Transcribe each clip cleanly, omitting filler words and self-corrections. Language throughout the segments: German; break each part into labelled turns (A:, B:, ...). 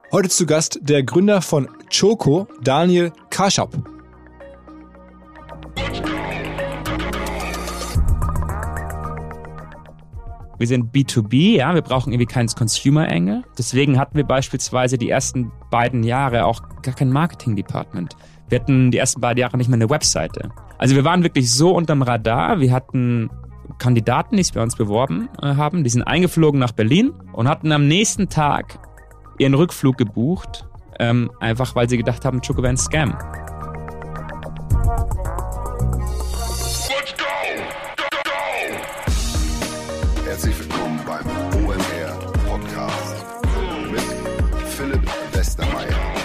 A: Heute zu Gast der Gründer von Choco, Daniel Kaschap.
B: Wir sind B2B, ja, wir brauchen irgendwie keinen Consumer-Angle. Deswegen hatten wir beispielsweise die ersten beiden Jahre auch gar kein Marketing-Department. Wir hatten die ersten beiden Jahre nicht mal eine Webseite. Also wir waren wirklich so unterm Radar. Wir hatten Kandidaten, die sich bei uns beworben haben. Die sind eingeflogen nach Berlin und hatten am nächsten Tag ihren Rückflug gebucht, einfach weil sie gedacht haben, Choco wäre ein Scam.
C: Herzlich willkommen beim OMR Podcast mit Philipp Westermeier.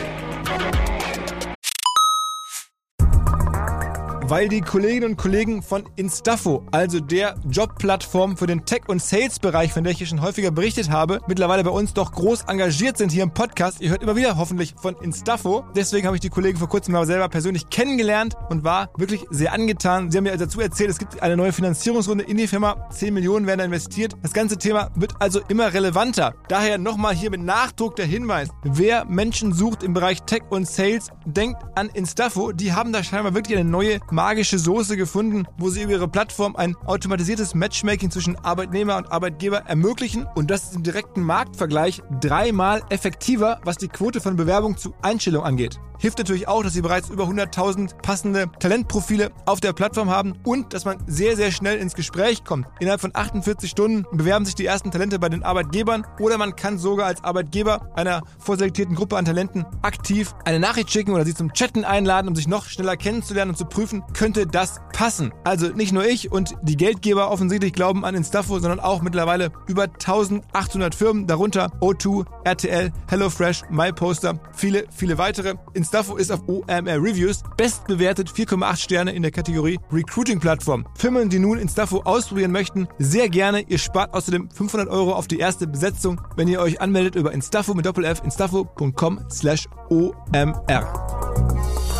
A: Weil die Kolleginnen und Kollegen von Instafo, also der Jobplattform für den Tech- und Sales-Bereich, von der ich hier schon häufiger berichtet habe, mittlerweile bei uns doch groß engagiert sind hier im Podcast. Ihr hört immer wieder hoffentlich von Instafo. Deswegen habe ich die Kollegen vor kurzem mal selber persönlich kennengelernt und war wirklich sehr angetan. Sie haben mir dazu erzählt, es gibt eine neue Finanzierungsrunde in die Firma. 10 Millionen werden da investiert. Das ganze Thema wird also immer relevanter. Daher nochmal hier mit Nachdruck der Hinweis. Wer Menschen sucht im Bereich Tech und Sales, denkt an Instafo. Die haben da scheinbar wirklich eine neue magische Soße gefunden, wo sie über ihre Plattform ein automatisiertes Matchmaking zwischen Arbeitnehmer und Arbeitgeber ermöglichen, und das ist im direkten Marktvergleich 3-mal effektiver, was die Quote von Bewerbung zu Einstellung angeht. Hilft natürlich auch, dass sie bereits über 100.000 passende Talentprofile auf der Plattform haben und dass man sehr, sehr schnell ins Gespräch kommt. Innerhalb von 48 Stunden bewerben sich die ersten Talente bei den Arbeitgebern, oder man kann sogar als Arbeitgeber einer vorselektierten Gruppe an Talenten aktiv eine Nachricht schicken oder sie zum Chatten einladen, um sich noch schneller kennenzulernen und zu prüfen, könnte das passen. Also nicht nur ich und die Geldgeber offensichtlich glauben an Instafo, sondern auch mittlerweile über 1800 Firmen, darunter O2, RTL, HelloFresh, MyPoster, viele, viele weitere. Instafo ist auf OMR Reviews bestbewertet, 4,8 Sterne in der Kategorie Recruiting-Plattform. Firmen, die nun Instafo ausprobieren möchten, sehr gerne. Ihr spart außerdem 500 € auf die erste Besetzung, wenn ihr euch anmeldet über Instafo mit Doppel-F, instafo.com/OMR.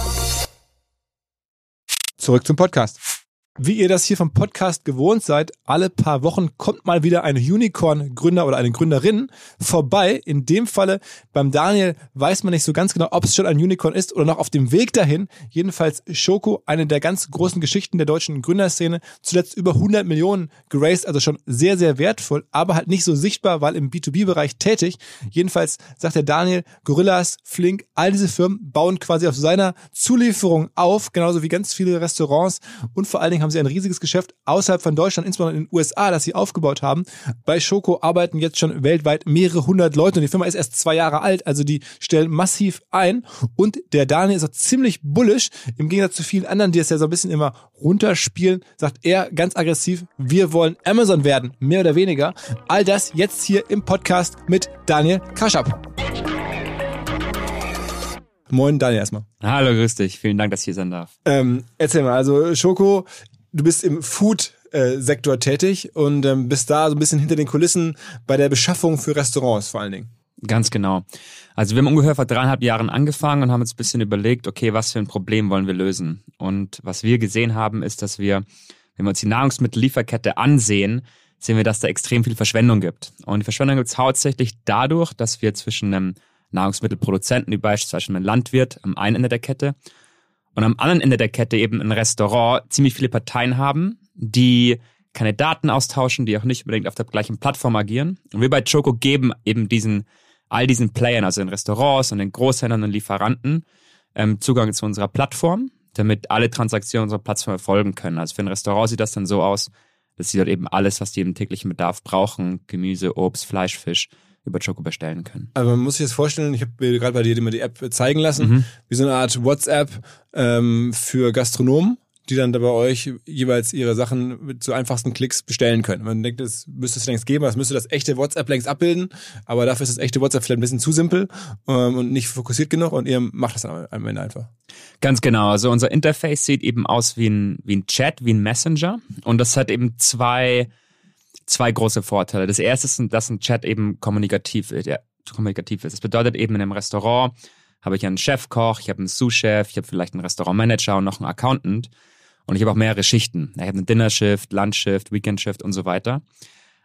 A: Zurück zum Podcast. Wie ihr das hier vom Podcast gewohnt seid, alle paar Wochen kommt mal wieder ein Unicorn-Gründer oder eine Gründerin vorbei. In dem Falle beim Daniel weiß man nicht so ganz genau, ob es schon ein Unicorn ist oder noch auf dem Weg dahin. Jedenfalls Choco, eine der ganz großen Geschichten der deutschen Gründerszene, zuletzt über 100 Millionen geraced, also schon sehr, sehr wertvoll, aber halt nicht so sichtbar, weil im B2B-Bereich tätig. Jedenfalls sagt der Daniel, Gorillas, Flink, all diese Firmen bauen quasi auf seiner Zulieferung auf, genauso wie ganz viele Restaurants, und vor allen Dingen haben sie ein riesiges Geschäft außerhalb von Deutschland, insbesondere in den USA, das sie aufgebaut haben. Bei Choco arbeiten jetzt schon weltweit mehrere hundert Leute und die Firma ist erst 2 Jahre alt, also die stellen massiv ein, und der Daniel ist auch ziemlich bullish, im Gegensatz zu vielen anderen, die es ja so ein bisschen immer runterspielen, sagt er ganz aggressiv, wir wollen Amazon werden, mehr oder weniger. All das jetzt hier im Podcast mit Daniel Kaschap. Moin Daniel erstmal.
B: Hallo, grüß dich. Vielen Dank, dass ich hier sein darf.
A: Erzähl mal, also Choco, du bist im Food-Sektor tätig und bist da so ein bisschen hinter den Kulissen bei der Beschaffung für Restaurants vor allen Dingen.
B: Ganz genau. Also wir haben ungefähr vor 3,5 Jahren angefangen und haben uns ein bisschen überlegt, okay, was für ein Problem wollen wir lösen? Und was wir gesehen haben, ist, dass wir, wenn wir uns die Nahrungsmittellieferkette ansehen, sehen wir, dass da extrem viel Verschwendung gibt. Und die Verschwendung gibt es hauptsächlich dadurch, dass wir zwischen einem Nahrungsmittelproduzenten, wie beispielsweise ein Landwirt am einen Ende der Kette und am anderen Ende der Kette eben ein Restaurant, ziemlich viele Parteien haben, die keine Daten austauschen, die auch nicht unbedingt auf der gleichen Plattform agieren. Und wir bei Choco geben eben all diesen Playern, also den Restaurants und den Großhändlern und Lieferanten, Zugang zu unserer Plattform, damit alle Transaktionen unserer Plattform erfolgen können. Also für ein Restaurant sieht das dann so aus, dass sie dort eben alles, was die im täglichen Bedarf brauchen, Gemüse, Obst, Fleisch, Fisch, über Choco bestellen können.
A: Also man muss sich das vorstellen, ich habe mir gerade bei dir immer die App zeigen lassen, wie so eine Art WhatsApp für Gastronomen, die dann da bei euch jeweils ihre Sachen mit so einfachsten Klicks bestellen können. Man denkt, das müsste es längst geben, das müsste das echte WhatsApp längst abbilden, aber dafür ist das echte WhatsApp vielleicht ein bisschen zu simpel und nicht fokussiert genug, und ihr macht das dann am Ende einfach.
B: Ganz genau, also unser Interface sieht eben aus wie ein Chat, wie ein Messenger, und das hat eben zwei große Vorteile. Das erste ist, dass ein Chat eben kommunikativ ist. Das bedeutet eben, in einem Restaurant habe ich einen Chefkoch, ich habe einen Sous-Chef, ich habe vielleicht einen Restaurantmanager und noch einen Accountant, und ich habe auch mehrere Schichten. Ich habe eine Dinner-Shift, Lunch-Shift, Weekend-Shift und so weiter.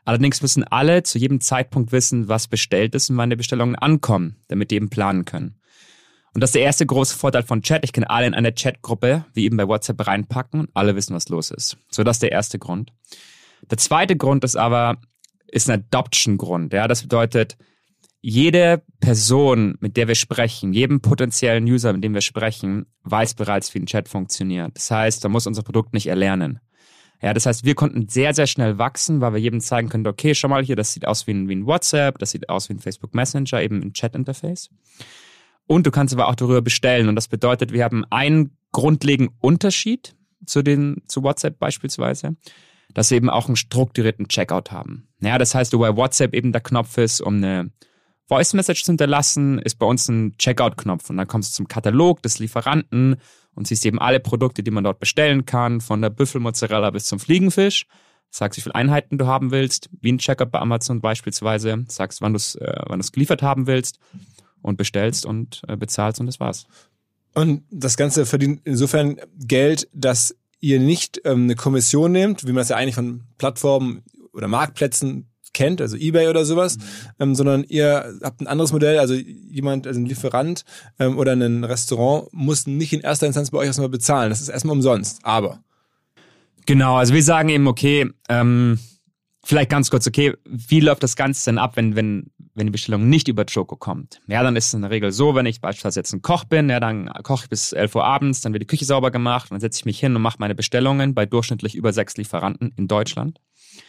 B: Allerdings müssen alle zu jedem Zeitpunkt wissen, was bestellt ist und wann die Bestellungen ankommen, damit die eben planen können. Und das ist der erste große Vorteil von Chat. Ich kann alle in eine Chatgruppe, wie eben bei WhatsApp, reinpacken und alle wissen, was los ist. So, das ist der erste Grund. Der zweite Grund ist ein Adoption-Grund. Ja, das bedeutet, jede Person, mit der wir sprechen, jedem potenziellen User, mit dem wir sprechen, weiß bereits, wie ein Chat funktioniert. Das heißt, da muss unser Produkt nicht erlernen. Ja, das heißt, wir konnten sehr, sehr schnell wachsen, weil wir jedem zeigen können, okay, schau mal hier, das sieht aus wie ein WhatsApp, das sieht aus wie ein Facebook Messenger, eben ein Chat-Interface. Und du kannst aber auch darüber bestellen. Und das bedeutet, wir haben einen grundlegenden Unterschied zu WhatsApp beispielsweise, dass wir eben auch einen strukturierten Checkout haben. Ja, das heißt, wo bei WhatsApp eben der Knopf ist, um eine Voice Message zu hinterlassen, ist bei uns ein Checkout-Knopf. Und dann kommst du zum Katalog des Lieferanten und siehst eben alle Produkte, die man dort bestellen kann, von der Büffelmozzarella bis zum Fliegenfisch. Sagst, wie viele Einheiten du haben willst, wie ein Checkout bei Amazon beispielsweise. Sagst, wann du es geliefert haben willst und bestellst und bezahlst und das war's.
A: Und das Ganze verdient insofern Geld, dass ihr nicht eine Kommission nehmt, wie man das ja eigentlich von Plattformen oder Marktplätzen kennt, also eBay oder sowas, sondern ihr habt ein anderes Modell, also ein Lieferant oder ein Restaurant muss nicht in erster Instanz bei euch erstmal bezahlen. Das ist erstmal umsonst, aber.
B: Genau, also wir sagen eben, okay, vielleicht ganz kurz, okay, wie läuft das Ganze denn ab, wenn die Bestellung nicht über Choco kommt? Ja, dann ist es in der Regel so, wenn ich beispielsweise jetzt ein Koch bin, ja, dann koche ich bis 11 Uhr abends, dann wird die Küche sauber gemacht und dann setze ich mich hin und mache meine Bestellungen bei durchschnittlich über 6 Lieferanten in Deutschland.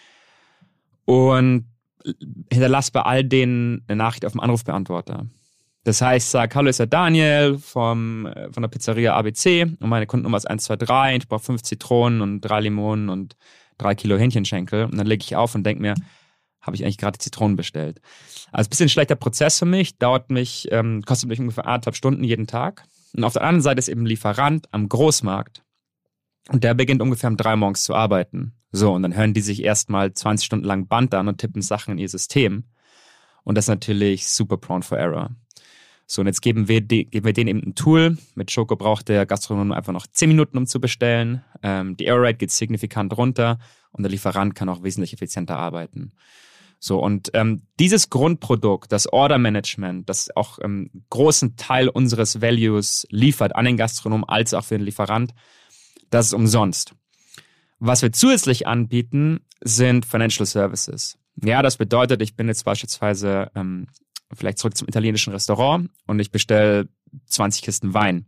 B: Und hinterlasse bei all denen eine Nachricht auf dem Anrufbeantworter. Das heißt, ich sage, hallo, ist der Daniel von der Pizzeria ABC und meine Kundennummer ist 123, ich brauche 5 Zitronen und 3 Limonen und 3 Kilo Hähnchenschenkel. Und dann lege ich auf und denke mir, habe ich eigentlich gerade Zitronen bestellt? Also ein bisschen schlechter Prozess für mich, kostet mich ungefähr 1,5 Stunden jeden Tag. Und auf der anderen Seite ist eben ein Lieferant am Großmarkt und der beginnt ungefähr um 3 morgens zu arbeiten. So, und dann hören die sich erstmal 20 Stunden lang Band an und tippen Sachen in ihr System. Und das ist natürlich super prone for error. So, und jetzt geben wir denen eben ein Tool. Mit Choco braucht der Gastronom einfach noch 10 Minuten, um zu bestellen. Die Error Rate geht signifikant runter und der Lieferant kann auch wesentlich effizienter arbeiten. So, und dieses Grundprodukt, das Order Management, das auch großen Teil unseres Values liefert an den Gastronom als auch für den Lieferant, das ist umsonst. Was wir zusätzlich anbieten, sind Financial Services. Ja, das bedeutet, ich bin jetzt beispielsweise vielleicht zurück zum italienischen Restaurant und ich bestelle 20 Kisten Wein.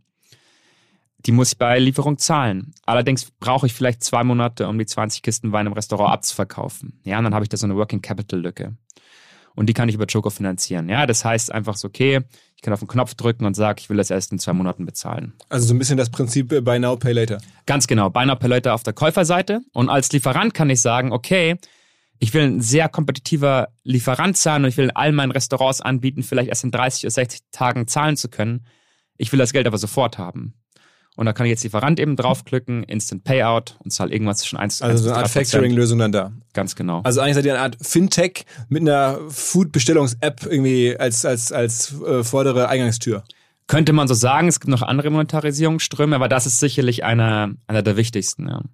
B: Die muss ich bei Lieferung zahlen. Allerdings brauche ich vielleicht 2 Monate, um die 20 Kisten Wein im Restaurant abzuverkaufen. Ja, und dann habe ich da so eine Working Capital Lücke. Und die kann ich über Choco finanzieren. Ja, das heißt einfach so, okay, ich kann auf den Knopf drücken und sage, ich will das erst in 2 Monaten bezahlen.
A: Also so ein bisschen das Prinzip Buy Now, Pay Later.
B: Ganz genau, Buy Now, Pay Later auf der Käuferseite. Und als Lieferant kann ich sagen, okay, ich will ein sehr kompetitiver Lieferant sein und ich will in all meinen Restaurants anbieten, vielleicht erst in 30 oder 60 Tagen zahlen zu können. Ich will das Geld aber sofort haben. Und da kann ich jetzt Lieferant eben draufklicken, Instant Payout und zahle irgendwas zwischen 1 und 3%.
A: Also so eine Art Factoring-Lösung dann da.
B: Ganz genau.
A: Also eigentlich seid ihr eine Art Fintech mit einer Food-Bestellungs-App irgendwie als vordere Eingangstür.
B: Könnte man so sagen. Es gibt noch andere Monetarisierungsströme, aber das ist sicherlich einer der wichtigsten. Ja.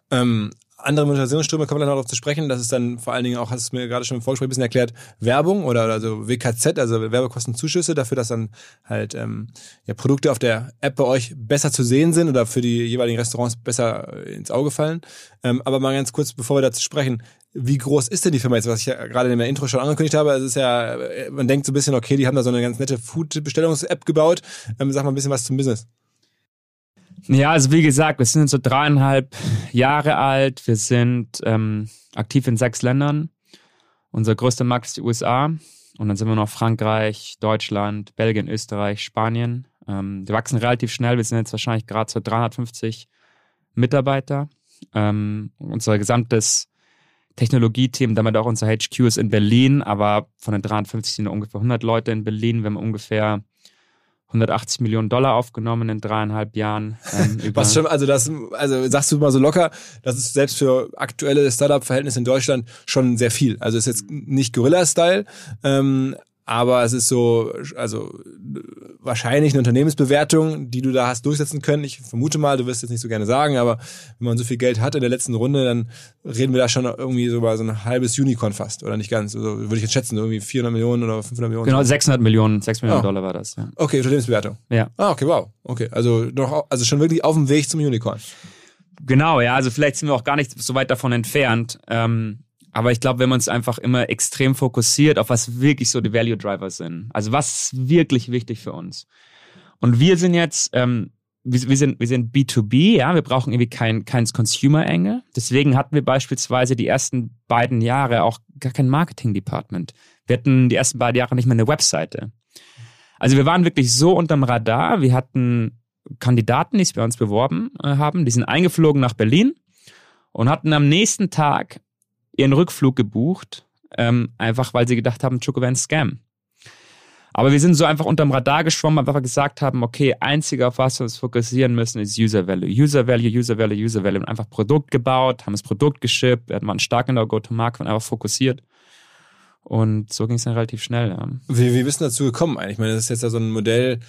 A: Andere Monetarisierungsströme kommen wir dann noch darauf zu sprechen. Das ist dann vor allen Dingen auch, hast du mir gerade schon im Vorgespräch ein bisschen erklärt, Werbung oder also WKZ, also Werbekostenzuschüsse dafür, dass dann halt Produkte auf der App bei euch besser zu sehen sind oder für die jeweiligen Restaurants besser ins Auge fallen. Aber mal ganz kurz, bevor wir dazu sprechen, wie groß ist denn die Firma jetzt, was ich ja gerade in der Intro schon angekündigt habe? Es ist ja, man denkt so ein bisschen, okay, die haben da so eine ganz nette Food-Bestellungs-App gebaut. Sag mal ein bisschen was zum Business.
B: Ja, also wie gesagt, wir sind so 3,5 Jahre alt. Wir sind aktiv in 6 Ländern. Unser größter Markt ist die USA. Und dann sind wir noch Frankreich, Deutschland, Belgien, Österreich, Spanien. Wir wachsen relativ schnell. Wir sind jetzt wahrscheinlich gerade so 350 Mitarbeiter. Unser gesamtes Technologieteam, damit auch unser HQ ist in Berlin. Aber von den 350 sind ungefähr 100 Leute in Berlin. Wir haben ungefähr $180 Millionen aufgenommen in 3,5 Jahren.
A: Was schon, also sagst du mal so locker, das ist selbst für aktuelle Startup-Verhältnisse in Deutschland schon sehr viel. Also ist jetzt nicht Gorilla-Style, aber es ist so, also wahrscheinlich eine Unternehmensbewertung, die du da hast durchsetzen können. Ich vermute mal, du wirst jetzt nicht so gerne sagen, aber wenn man so viel Geld hat in der letzten Runde, dann reden wir da schon irgendwie so über so ein halbes Unicorn fast, oder nicht ganz. Also würde ich jetzt schätzen, irgendwie 400 Millionen oder 500 Millionen.
B: Genau, 6 Millionen Dollar war das. Ja.
A: Okay, Unternehmensbewertung.
B: Ja.
A: Okay, wow. Okay, also schon wirklich auf dem Weg zum Unicorn.
B: Genau, ja, also vielleicht sind wir auch gar nicht so weit davon entfernt. Aber ich glaube, wenn man uns einfach immer extrem fokussiert, auf was wirklich so die Value Driver sind. Also was ist wirklich wichtig für uns. Und wir sind jetzt, wir sind B2B, ja, wir brauchen irgendwie kein Consumer-Angle. Deswegen hatten wir beispielsweise die ersten beiden Jahre auch gar kein Marketing-Department. Wir hatten die ersten beiden Jahre nicht mal eine Webseite. Also wir waren wirklich so unterm Radar. Wir hatten Kandidaten, die sich bei uns beworben haben, die sind eingeflogen nach Berlin und hatten am nächsten Tag ihren Rückflug gebucht, einfach weil sie gedacht haben, Choco wäre ein Scam. Aber wir sind so einfach unterm Radar geschwommen, weil wir gesagt haben, okay, einzig auf was wir uns fokussieren müssen, ist User Value. User Value, User Value, User Value. Und einfach Produkt gebaut, haben das Produkt geschippt, wir waren stark in der Go-to-Market und einfach fokussiert. Und so ging es dann relativ schnell. Ja.
A: Wie bist du dazu gekommen eigentlich? Ich meine, das ist jetzt ja so ein Modell,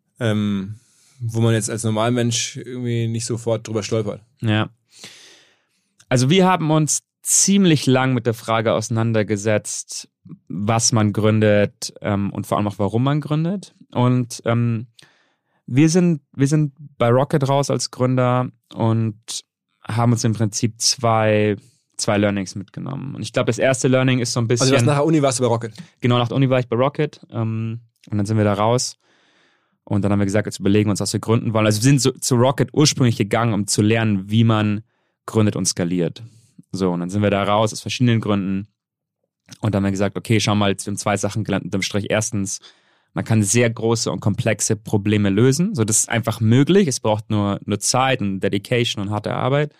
A: wo man jetzt als Normalmensch irgendwie nicht sofort drüber stolpert.
B: Ja. Also wir haben uns ziemlich lang mit der Frage auseinandergesetzt, was man gründet und vor allem auch, warum man gründet. Und wir sind bei Rocket raus als Gründer und haben uns im Prinzip zwei Learnings mitgenommen. Und ich glaube, das erste Learning ist so ein bisschen...
A: Also nach der Uni warst du bei Rocket?
B: Genau, nach der Uni war ich bei Rocket und dann sind wir da raus. Und dann haben wir gesagt, jetzt überlegen wir uns, was wir gründen wollen. Also wir sind zu Rocket ursprünglich gegangen, um zu lernen, wie man gründet und skaliert. So, und dann sind wir da raus aus verschiedenen Gründen. Und dann haben wir gesagt, okay, schau mal, wir haben 2 Sachen gelernt unterm Strich. Erstens, man kann sehr große und komplexe Probleme lösen. So, das ist einfach möglich. Es braucht nur Zeit und Dedication und harte Arbeit.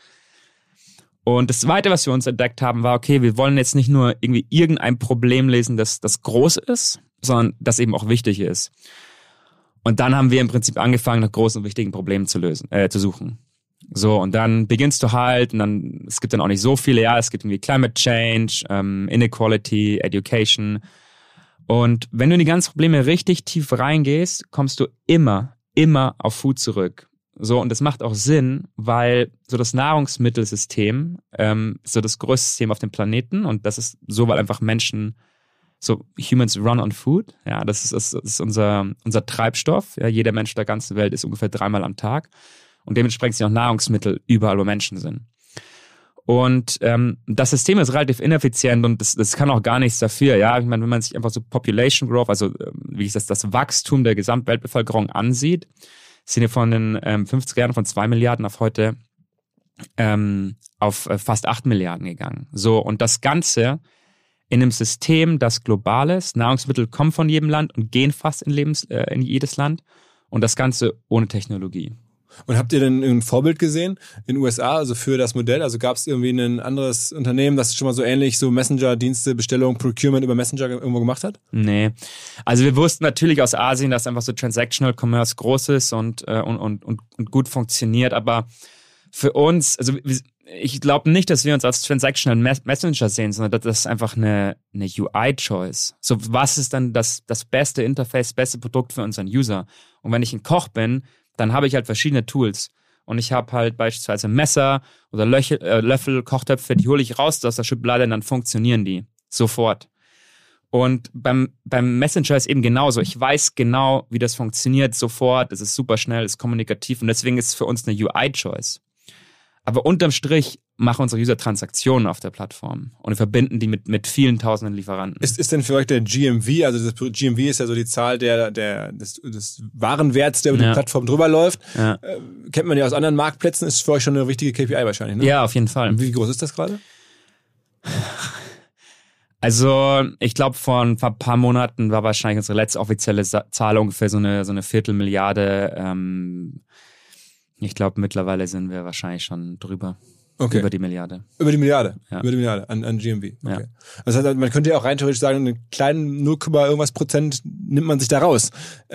B: Und das Zweite, was wir uns entdeckt haben, war, okay, wir wollen jetzt nicht nur irgendwie irgendein Problem lösen, das groß ist, sondern das eben auch wichtig ist. Und dann haben wir im Prinzip angefangen, nach großen und wichtigen Problemen zu suchen. So, und dann beginnst du halt, und dann, es gibt dann auch nicht so viele, ja, es gibt irgendwie Climate Change, Inequality, Education. Und wenn du in die ganzen Probleme richtig tief reingehst, kommst du immer auf Food zurück. So, und das macht auch Sinn, weil so das Nahrungsmittelsystem so das größte System auf dem Planeten, und das ist so, weil einfach Menschen, so humans run on food, ja, das ist unser Treibstoff. Ja, jeder Mensch der ganzen Welt isst ungefähr 3-mal am Tag. Und dementsprechend sind auch Nahrungsmittel überall, wo Menschen sind. Und das System ist relativ ineffizient und das kann auch gar nichts dafür. Ja, ich meine, wenn man sich einfach so Population Growth, also wie ich das Wachstum der Gesamtweltbevölkerung ansieht, sind wir von den 50er Jahren von 2 Milliarden auf heute auf fast 8 Milliarden gegangen. So, und das Ganze in einem System, das global ist. Nahrungsmittel kommen von jedem Land und gehen fast in jedes Land. Und das Ganze ohne Technologie.
A: Und habt ihr denn ein Vorbild gesehen in den USA, also für das Modell? Also gab es irgendwie ein anderes Unternehmen, das schon mal so ähnlich so Messenger-Dienste, Bestellung, Procurement über Messenger irgendwo gemacht hat? Nee.
B: Also wir wussten natürlich aus Asien, dass einfach so Transactional Commerce groß ist und gut funktioniert. Aber für uns, also ich glaube nicht, dass wir uns als Transactional Messenger sehen, sondern das ist einfach eine UI-Choice. So, was ist dann das beste Interface, beste Produkt für unseren User? Und wenn ich ein Koch bin, dann habe ich halt verschiedene Tools. Und ich habe halt beispielsweise Messer oder Löffel, Kochtöpfe, die hole ich raus aus der Schublade und dann funktionieren die sofort. Und beim Messenger ist eben genauso. Ich weiß genau, wie das funktioniert sofort. Es ist super schnell, es ist kommunikativ und deswegen ist es für uns eine UI-Choice. Aber unterm Strich machen unsere User Transaktionen auf der Plattform und wir verbinden die mit vielen tausenden Lieferanten.
A: Ist denn für euch der GMV, also das GMV ist ja so die Zahl des Warenwerts, der über die Plattform drüber läuft. Ja. Kennt man ja aus anderen Marktplätzen, ist für euch schon eine wichtige KPI wahrscheinlich, ne?
B: Ja, auf jeden Fall.
A: Wie groß ist das gerade?
B: Also ich glaube, vor ein paar Monaten war wahrscheinlich unsere letzte offizielle Zahl ungefähr so eine 250 Ich glaube, mittlerweile sind wir wahrscheinlich schon drüber.
A: Okay.
B: Über die Milliarde.
A: Über die Milliarde?
B: Ja.
A: Über die Milliarde an GMV. Okay.
B: Ja.
A: Das heißt, man könnte ja auch rein theoretisch sagen, einen kleinen 0, irgendwas Prozent nimmt man sich da raus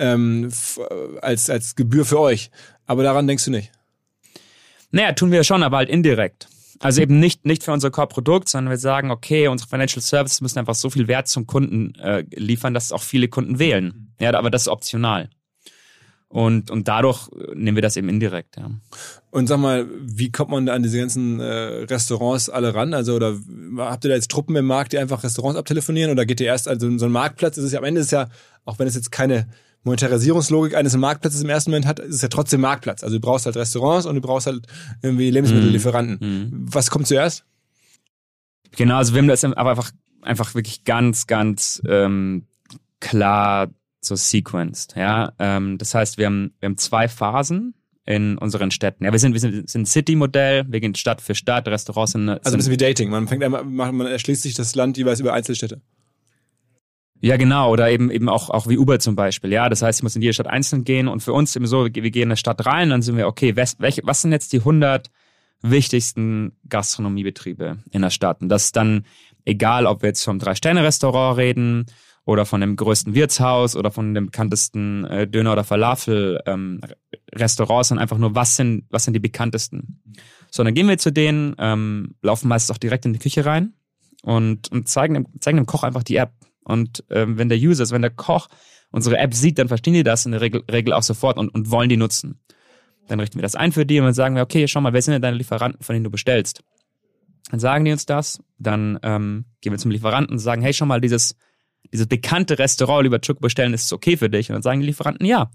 A: als Gebühr für euch. Aber daran denkst du nicht?
B: Naja, tun wir schon, aber halt indirekt. Also eben nicht für unser Core-Produkt, sondern wir sagen, okay, unsere Financial Services müssen einfach so viel Wert zum Kunden liefern, dass auch viele Kunden wählen. Ja, aber das ist optional. Und dadurch nehmen wir das eben indirekt, ja.
A: Und sag mal, wie kommt man da an diese ganzen Restaurants alle ran? Also, oder habt ihr da jetzt Truppen im Markt, die einfach Restaurants abtelefonieren? Oder geht ihr erst, also so ein Marktplatz, ist es ja am Ende ist ja, auch wenn es jetzt keine Monetarisierungslogik eines Marktplatzes im ersten Moment hat, ist es ja trotzdem Marktplatz. Also du brauchst halt Restaurants und du brauchst halt irgendwie Lebensmittellieferanten. Was kommt zuerst?
B: Genau, also wir haben das aber einfach wirklich ganz, ganz klar so sequenced, ja. Das heißt, wir haben 2 Phasen in unseren Städten. Ja, wir sind ein City-Modell, wir gehen Stadt für Stadt, Restaurants sind...
A: Also ein bisschen wie Dating, man erschließt sich das Land jeweils über Einzelstädte.
B: Ja, genau, oder eben auch wie Uber zum Beispiel, ja. Das heißt, ich muss in jede Stadt einzeln gehen und für uns eben so, wir gehen in eine Stadt rein, dann sind wir, okay, was sind jetzt die 100 wichtigsten Gastronomiebetriebe in der Stadt? Und das ist dann egal, ob wir jetzt vom 3-Sterne-Restaurant reden oder von dem größten Wirtshaus oder von dem bekanntesten Döner- oder Falafel-Restaurants, sondern einfach nur, was sind die bekanntesten. So, dann gehen wir zu denen, laufen meistens auch direkt in die Küche rein und zeigen dem Koch einfach die App. Und wenn der Koch unsere App sieht, dann verstehen die das in der Regel auch sofort und wollen die nutzen. Dann richten wir das ein für die und dann sagen wir, okay, schau mal, wer sind denn deine Lieferanten, von denen du bestellst? Dann sagen die uns das, dann gehen wir zum Lieferanten und sagen, hey, schau mal, dieses bekannte Restaurant über Choco bestellen, ist es okay für dich? Und dann sagen die Lieferanten, ja.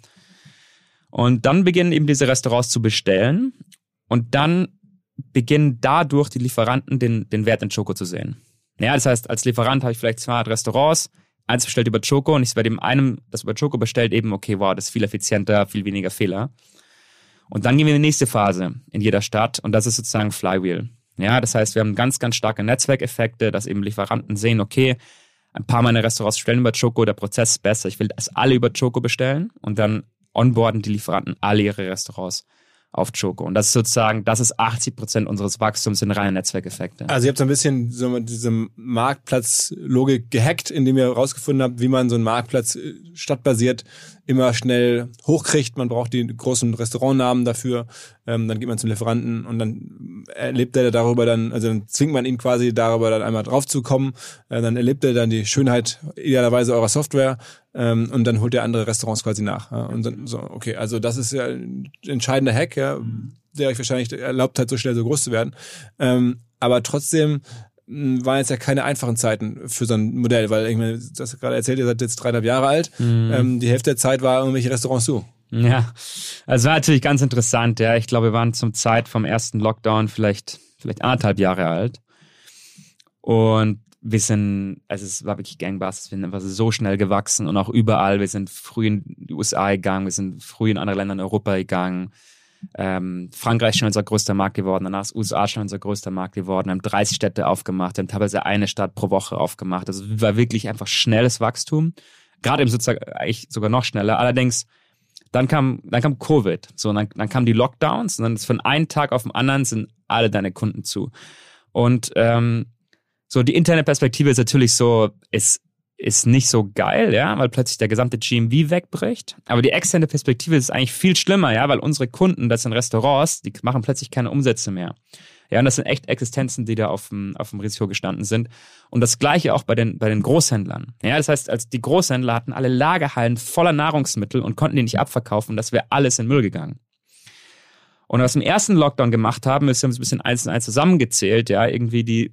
B: Und dann beginnen eben diese Restaurants zu bestellen und dann beginnen dadurch die Lieferanten den Wert in Choco zu sehen. Ja, das heißt, als Lieferant habe ich vielleicht 200 Restaurants, eins bestellt über Choco und ich bei dem einem, das über Choco bestellt, eben, okay, wow, das ist viel effizienter, viel weniger Fehler. Und dann gehen wir in die nächste Phase in jeder Stadt und das ist sozusagen Flywheel. Ja, das heißt, wir haben ganz, ganz starke Netzwerkeffekte, dass eben Lieferanten sehen, okay, ein paar meiner Restaurants bestellen über Choco, der Prozess ist besser, ich will, dass alle über Choco bestellen und dann onboarden die Lieferanten alle ihre Restaurants auf Choco. Und das ist sozusagen, 80% unseres Wachstums sind reine Netzwerkeffekte.
A: Also ihr habt so ein bisschen so diese Marktplatzlogik gehackt, indem ihr herausgefunden habt, wie man so einen Marktplatz stadtbasiert immer schnell hochkriegt. Man braucht die großen Restaurantnamen dafür. Dann geht man zum Lieferanten und dann erlebt er darüber dann zwingt man ihn quasi darüber dann einmal drauf zu kommen. Dann erlebt er dann die Schönheit idealerweise eurer Software. Und dann holt er andere Restaurants quasi nach. Ja, und dann so, okay, also das ist ja ein entscheidender Hack, ja, der euch wahrscheinlich erlaubt hat, so schnell so groß zu werden. Aber trotzdem waren jetzt ja keine einfachen Zeiten für so ein Modell, weil ich meine, das hast du gerade erzählt, ihr seid jetzt 3,5 Jahre alt. Die Hälfte der Zeit war irgendwelche Restaurants zu.
B: Ja, also war natürlich ganz interessant, ja. Ich glaube, wir waren zum Zeit vom ersten Lockdown vielleicht 1,5 Jahre alt. Und es war wirklich Gangbusters, wir sind einfach so schnell gewachsen und auch überall. Wir sind früh in die USA gegangen, wir sind früh in andere Länder in Europa gegangen. Frankreich ist schon unser größter Markt geworden, danach ist USA schon unser größter Markt geworden. Wir haben 30 Städte aufgemacht, wir haben teilweise eine Stadt pro Woche aufgemacht. Also war wirklich einfach schnelles Wachstum. Gerade eben sozusagen eigentlich sogar noch schneller. Allerdings, dann kam Covid. So, und dann kamen die Lockdowns und dann ist von einem Tag auf den anderen sind alle deine Kunden zu. Und so, die interne Perspektive ist natürlich so, ist nicht so geil, ja, weil plötzlich der gesamte GMV wegbricht. Aber die externe Perspektive ist eigentlich viel schlimmer, ja, weil unsere Kunden, das sind Restaurants, die machen plötzlich keine Umsätze mehr. Ja, und das sind echt Existenzen, die da auf dem Risiko gestanden sind. Und das Gleiche auch bei den Großhändlern. Ja, das heißt, als die Großhändler hatten alle Lagerhallen voller Nahrungsmittel und konnten die nicht abverkaufen, das wäre alles in Müll gegangen. Und was wir im ersten Lockdown gemacht haben, ist, wir haben es ein bisschen eins und eins zusammengezählt, ja, irgendwie die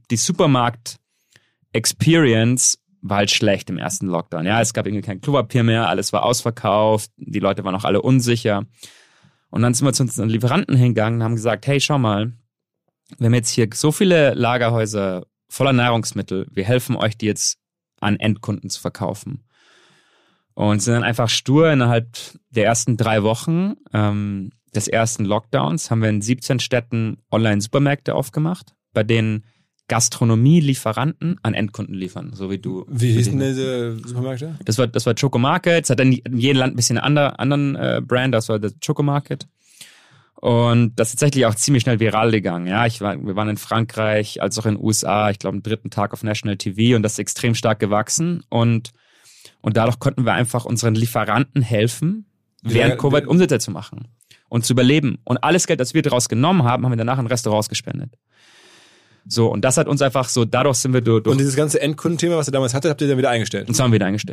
B: Supermarkt-Experience war halt schlecht im ersten Lockdown. Ja, es gab irgendwie kein Klopapier mehr, alles war ausverkauft, die Leute waren auch alle unsicher. Und dann sind wir zu unseren Lieferanten hingegangen und haben gesagt, hey, schau mal, wir haben jetzt hier so viele Lagerhäuser voller Nahrungsmittel, wir helfen euch, die jetzt an Endkunden zu verkaufen. Und sind dann einfach stur innerhalb der ersten 3 Wochen des ersten Lockdowns haben wir in 17 Städten Online-Supermärkte aufgemacht, bei denen Gastronomie-Lieferanten an Endkunden liefern, so wie du.
A: Wie hießen diese Supermärkte?
B: Das war Choco Market. Es hat dann in jedem Land ein bisschen einen anderen Brand, das war der Choco Market. Und das ist tatsächlich auch ziemlich schnell viral gegangen. Ja, wir waren in Frankreich, als auch in den USA, ich glaube am 3. Tag auf National TV und das ist extrem stark gewachsen. Und dadurch konnten wir einfach unseren Lieferanten helfen, während Covid Umsätze zu machen und zu überleben. Und alles Geld, das wir daraus genommen haben, haben wir danach in Restaurants gespendet. So, und das hat uns einfach so, dadurch sind wir durch.
A: Und dieses ganze Endkundenthema, was ihr damals hattet, habt ihr dann wieder eingestellt?
B: Das haben wir wieder eingestellt.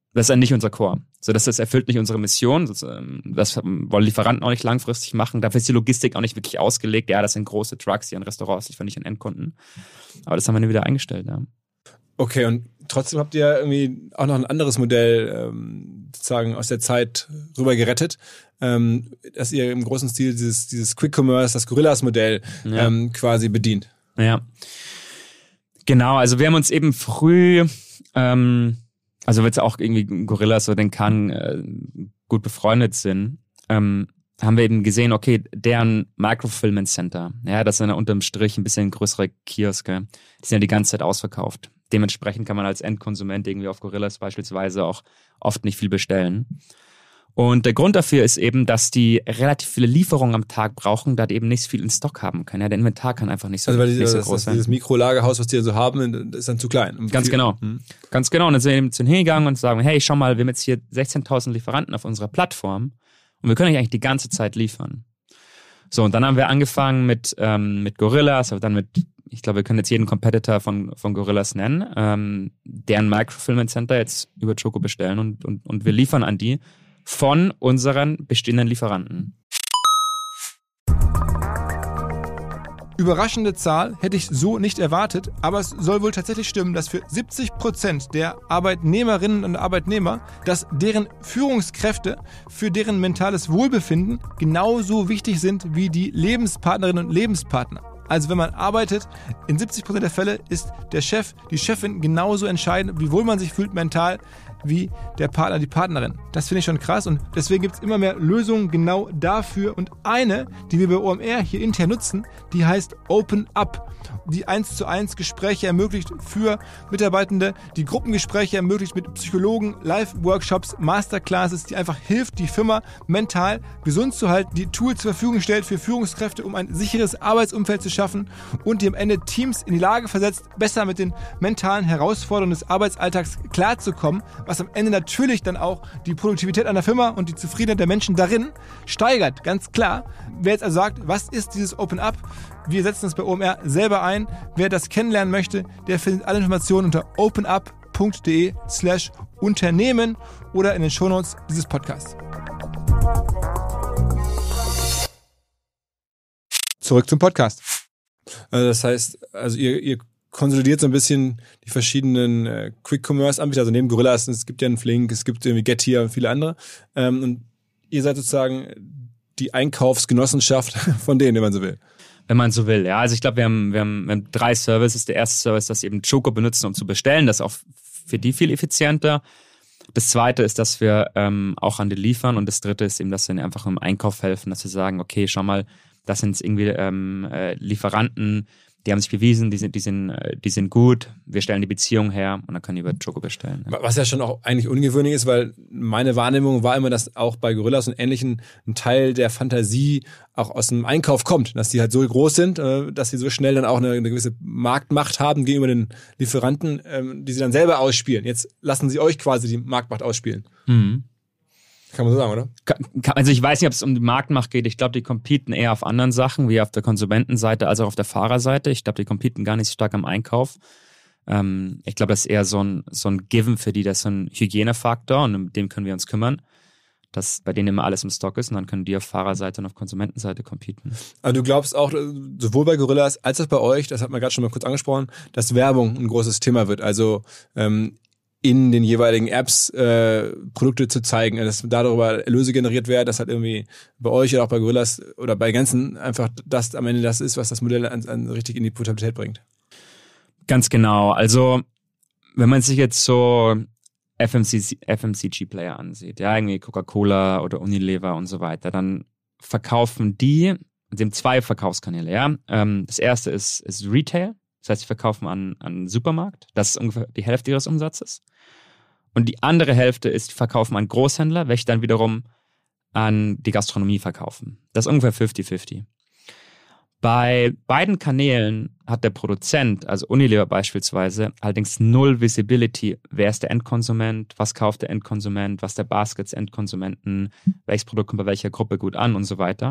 B: Das ist ja nicht unser Core. So, das erfüllt nicht unsere Mission. Das wollen Lieferanten auch nicht langfristig machen. Dafür ist die Logistik auch nicht wirklich ausgelegt. Ja, das sind große Trucks, die an Restaurants liefern, nicht an Endkunden. Aber das haben wir wieder eingestellt, ja.
A: Okay, und trotzdem habt ihr irgendwie auch noch ein anderes Modell sozusagen aus der Zeit rüber gerettet, dass ihr im großen Stil dieses Quick Commerce, das Gorillas-Modell quasi bedient.
B: Ja, genau. Also wir haben uns eben früh, also jetzt auch irgendwie Gorillas oder den Kahn gut befreundet sind, haben wir eben gesehen, okay, deren Microfulfillment Center, ja, das sind ja unterm Strich ein bisschen größere Kioske, die sind ja die ganze Zeit ausverkauft. Dementsprechend kann man als Endkonsument irgendwie auf Gorillas beispielsweise auch oft nicht viel bestellen. Und der Grund dafür ist eben, dass die relativ viele Lieferungen am Tag brauchen, da die eben nicht viel in Stock haben können. Ja, der Inventar kann einfach nicht so,
A: also weil
B: nicht so groß sein.
A: Dieses Mikrolagerhaus, was die so haben, ist dann zu klein.
B: Ganz genau. Ganz genau. Und dann sind wir eben hingegangen und sagen, hey, schau mal, wir haben jetzt hier 16.000 Lieferanten auf unserer Plattform und wir können euch eigentlich die ganze Zeit liefern. So, und dann haben wir angefangen mit Gorillas, aber dann mit, ich glaube, wir können jetzt jeden Competitor von Gorillas nennen, deren Microfulfillment Center jetzt über Choco bestellen und wir liefern an die von unseren bestehenden Lieferanten.
A: Überraschende Zahl hätte ich so nicht erwartet, aber es soll wohl tatsächlich stimmen, dass für 70% der Arbeitnehmerinnen und Arbeitnehmer, dass deren Führungskräfte für deren mentales Wohlbefinden genauso wichtig sind wie die Lebenspartnerinnen und Lebenspartner. Also wenn man arbeitet, in 70% der Fälle ist der Chef, die Chefin genauso entscheidend, wie wohl man sich fühlt mental, wie der Partner, die Partnerin. Das finde ich schon krass und deswegen gibt es immer mehr Lösungen genau dafür. Und eine, die wir bei OMR hier intern nutzen, die heißt Open Up, die 1:1 Gespräche ermöglicht für Mitarbeitende, die Gruppengespräche ermöglicht mit Psychologen, Live-Workshops, Masterclasses, die einfach hilft, die Firma mental gesund zu halten, die Tools zur Verfügung stellt für Führungskräfte, um ein sicheres Arbeitsumfeld zu schaffen und die am Ende Teams in die Lage versetzt, besser mit den mentalen Herausforderungen des Arbeitsalltags klarzukommen, was am Ende natürlich dann auch die Produktivität einer Firma und die Zufriedenheit der Menschen darin steigert, ganz klar. Wer jetzt also sagt, was ist dieses Open Up? Wir setzen uns bei OMR selber ein. Wer das kennenlernen möchte, der findet alle Informationen unter openup.de/Unternehmen oder in den Shownotes dieses Podcasts. Zurück zum Podcast. Das heißt, also ihr konsolidiert so ein bisschen die verschiedenen Quick-Commerce-Anbieter, also neben Gorillas, es gibt ja einen Flink, es gibt irgendwie Getir und viele andere. Und ihr seid sozusagen die Einkaufsgenossenschaft von denen, wenn man so will.
B: Wenn man so will, ja. Also ich glaube, wir haben 3 Services. Der erste Service, das eben Choco benutzen, um zu bestellen. Das ist auch für die viel effizienter. Das zweite ist, dass wir auch an die liefern. Und das dritte ist eben, dass wir ihnen einfach im Einkauf helfen, dass wir sagen, okay, schau mal, das sind irgendwie Lieferanten, die haben sich bewiesen, die sind gut, wir stellen die Beziehung her und dann können die über Choco bestellen. Ja.
A: Was ja schon auch eigentlich ungewöhnlich ist, weil meine Wahrnehmung war immer, dass auch bei Gorillas und Ähnlichen ein Teil der Fantasie auch aus dem Einkauf kommt, dass die halt so groß sind, dass sie so schnell dann auch eine gewisse Marktmacht haben gegenüber den Lieferanten, die sie dann selber ausspielen. Jetzt lassen sie euch quasi die Marktmacht ausspielen.
B: Mhm.
A: Kann man so sagen, oder?
B: Also ich weiß nicht, ob es um die Marktmacht geht. Ich glaube, die competen eher auf anderen Sachen, wie auf der Konsumentenseite als auch auf der Fahrerseite. Ich glaube, die competen gar nicht so stark am Einkauf. Ich glaube, das ist eher so ein Given für die, das ist so ein Hygienefaktor und um den können wir uns kümmern, dass bei denen immer alles im Stock ist und dann können die auf Fahrerseite und auf Konsumentenseite competen.
A: Aber du glaubst auch, sowohl bei Gorillas als auch bei euch, das hat man gerade schon mal kurz angesprochen, dass Werbung ein großes Thema wird. Also in den jeweiligen Apps Produkte zu zeigen, dass darüber Erlöse generiert werden, dass halt irgendwie bei euch oder auch bei Gorillas oder bei Ganzen einfach das am Ende das ist, was das Modell an richtig in die Portabilität bringt.
B: Ganz genau. Also wenn man sich jetzt so FMCG-Player ansieht, ja, irgendwie Coca-Cola oder Unilever und so weiter, dann verkaufen die, dem 2 Verkaufskanäle, ja. Das erste ist Retail. Das heißt, sie verkaufen an Supermarkt. Das ist ungefähr die Hälfte ihres Umsatzes. Und die andere Hälfte ist, die verkaufen an Großhändler, welche dann wiederum an die Gastronomie verkaufen. Das ist ungefähr 50-50. Bei beiden Kanälen hat der Produzent, also Unilever beispielsweise, allerdings 0 Visibility. Wer ist der Endkonsument? Was kauft der Endkonsument? Was ist der Basket des Endkonsumenten? Welches Produkt kommt bei welcher Gruppe gut an und so weiter.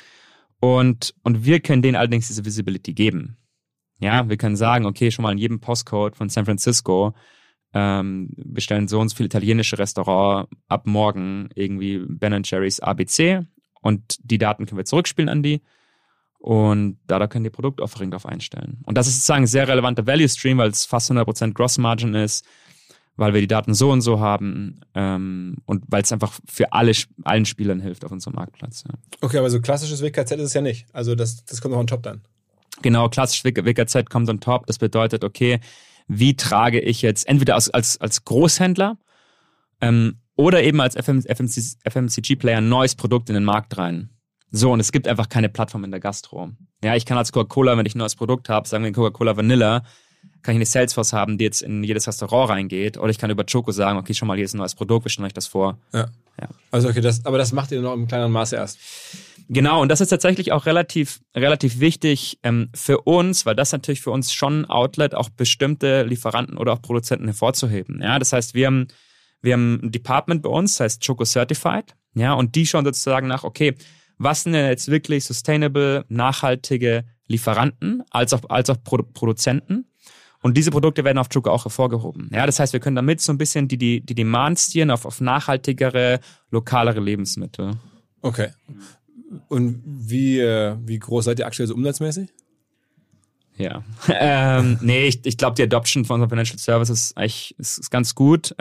B: Und wir können denen allerdings diese Visibility geben. Ja, wir können sagen, okay, schon mal in jedem Postcode von San Francisco bestellen so und so viele italienische Restaurants ab morgen irgendwie Ben & Jerry's ABC und die Daten können wir zurückspielen an die und da können die Produktoffering drauf einstellen. Und das ist sozusagen ein sehr relevanter Value Stream, weil es fast 100% Gross Margin ist, weil wir die Daten so und so haben und weil es einfach für allen Spielern hilft auf unserem Marktplatz. Ja.
A: Okay, aber so klassisches WKZ ist es ja nicht. Also das kommt noch on top dann.
B: Genau, klassisch WKZ kommt on top. Das bedeutet, okay, wie trage ich jetzt entweder als Großhändler oder eben als FMCG-Player ein neues Produkt in den Markt rein. So, und es gibt einfach keine Plattform in der Gastro. Ja, ich kann als Coca-Cola, wenn ich ein neues Produkt habe, sagen wir Coca-Cola Vanilla, kann ich eine Salesforce haben, die jetzt in jedes Restaurant reingeht. Oder ich kann über Choco sagen, okay, schon mal, hier ist ein neues Produkt, wir stellen euch das vor.
A: Ja. Also okay, aber das macht ihr noch im kleineren Maße erst.
B: Genau, und das ist tatsächlich auch relativ wichtig für uns, weil das natürlich für uns schon ein Outlet, auch bestimmte Lieferanten oder auch Produzenten hervorzuheben. Ja, das heißt, wir haben ein Department bei uns, das heißt Choco Certified, ja, und die schauen sozusagen nach, okay, was sind denn jetzt wirklich sustainable, nachhaltige Lieferanten als auch Produzenten? Und diese Produkte werden auf Choco auch hervorgehoben. Ja, das heißt, wir können damit so ein bisschen die Demand steeren auf nachhaltigere, lokalere Lebensmittel.
A: Okay. Und wie groß seid ihr aktuell so umsatzmäßig?
B: Ja. Nee, ich glaube, die Adoption von unseren Financial Services ist ganz gut.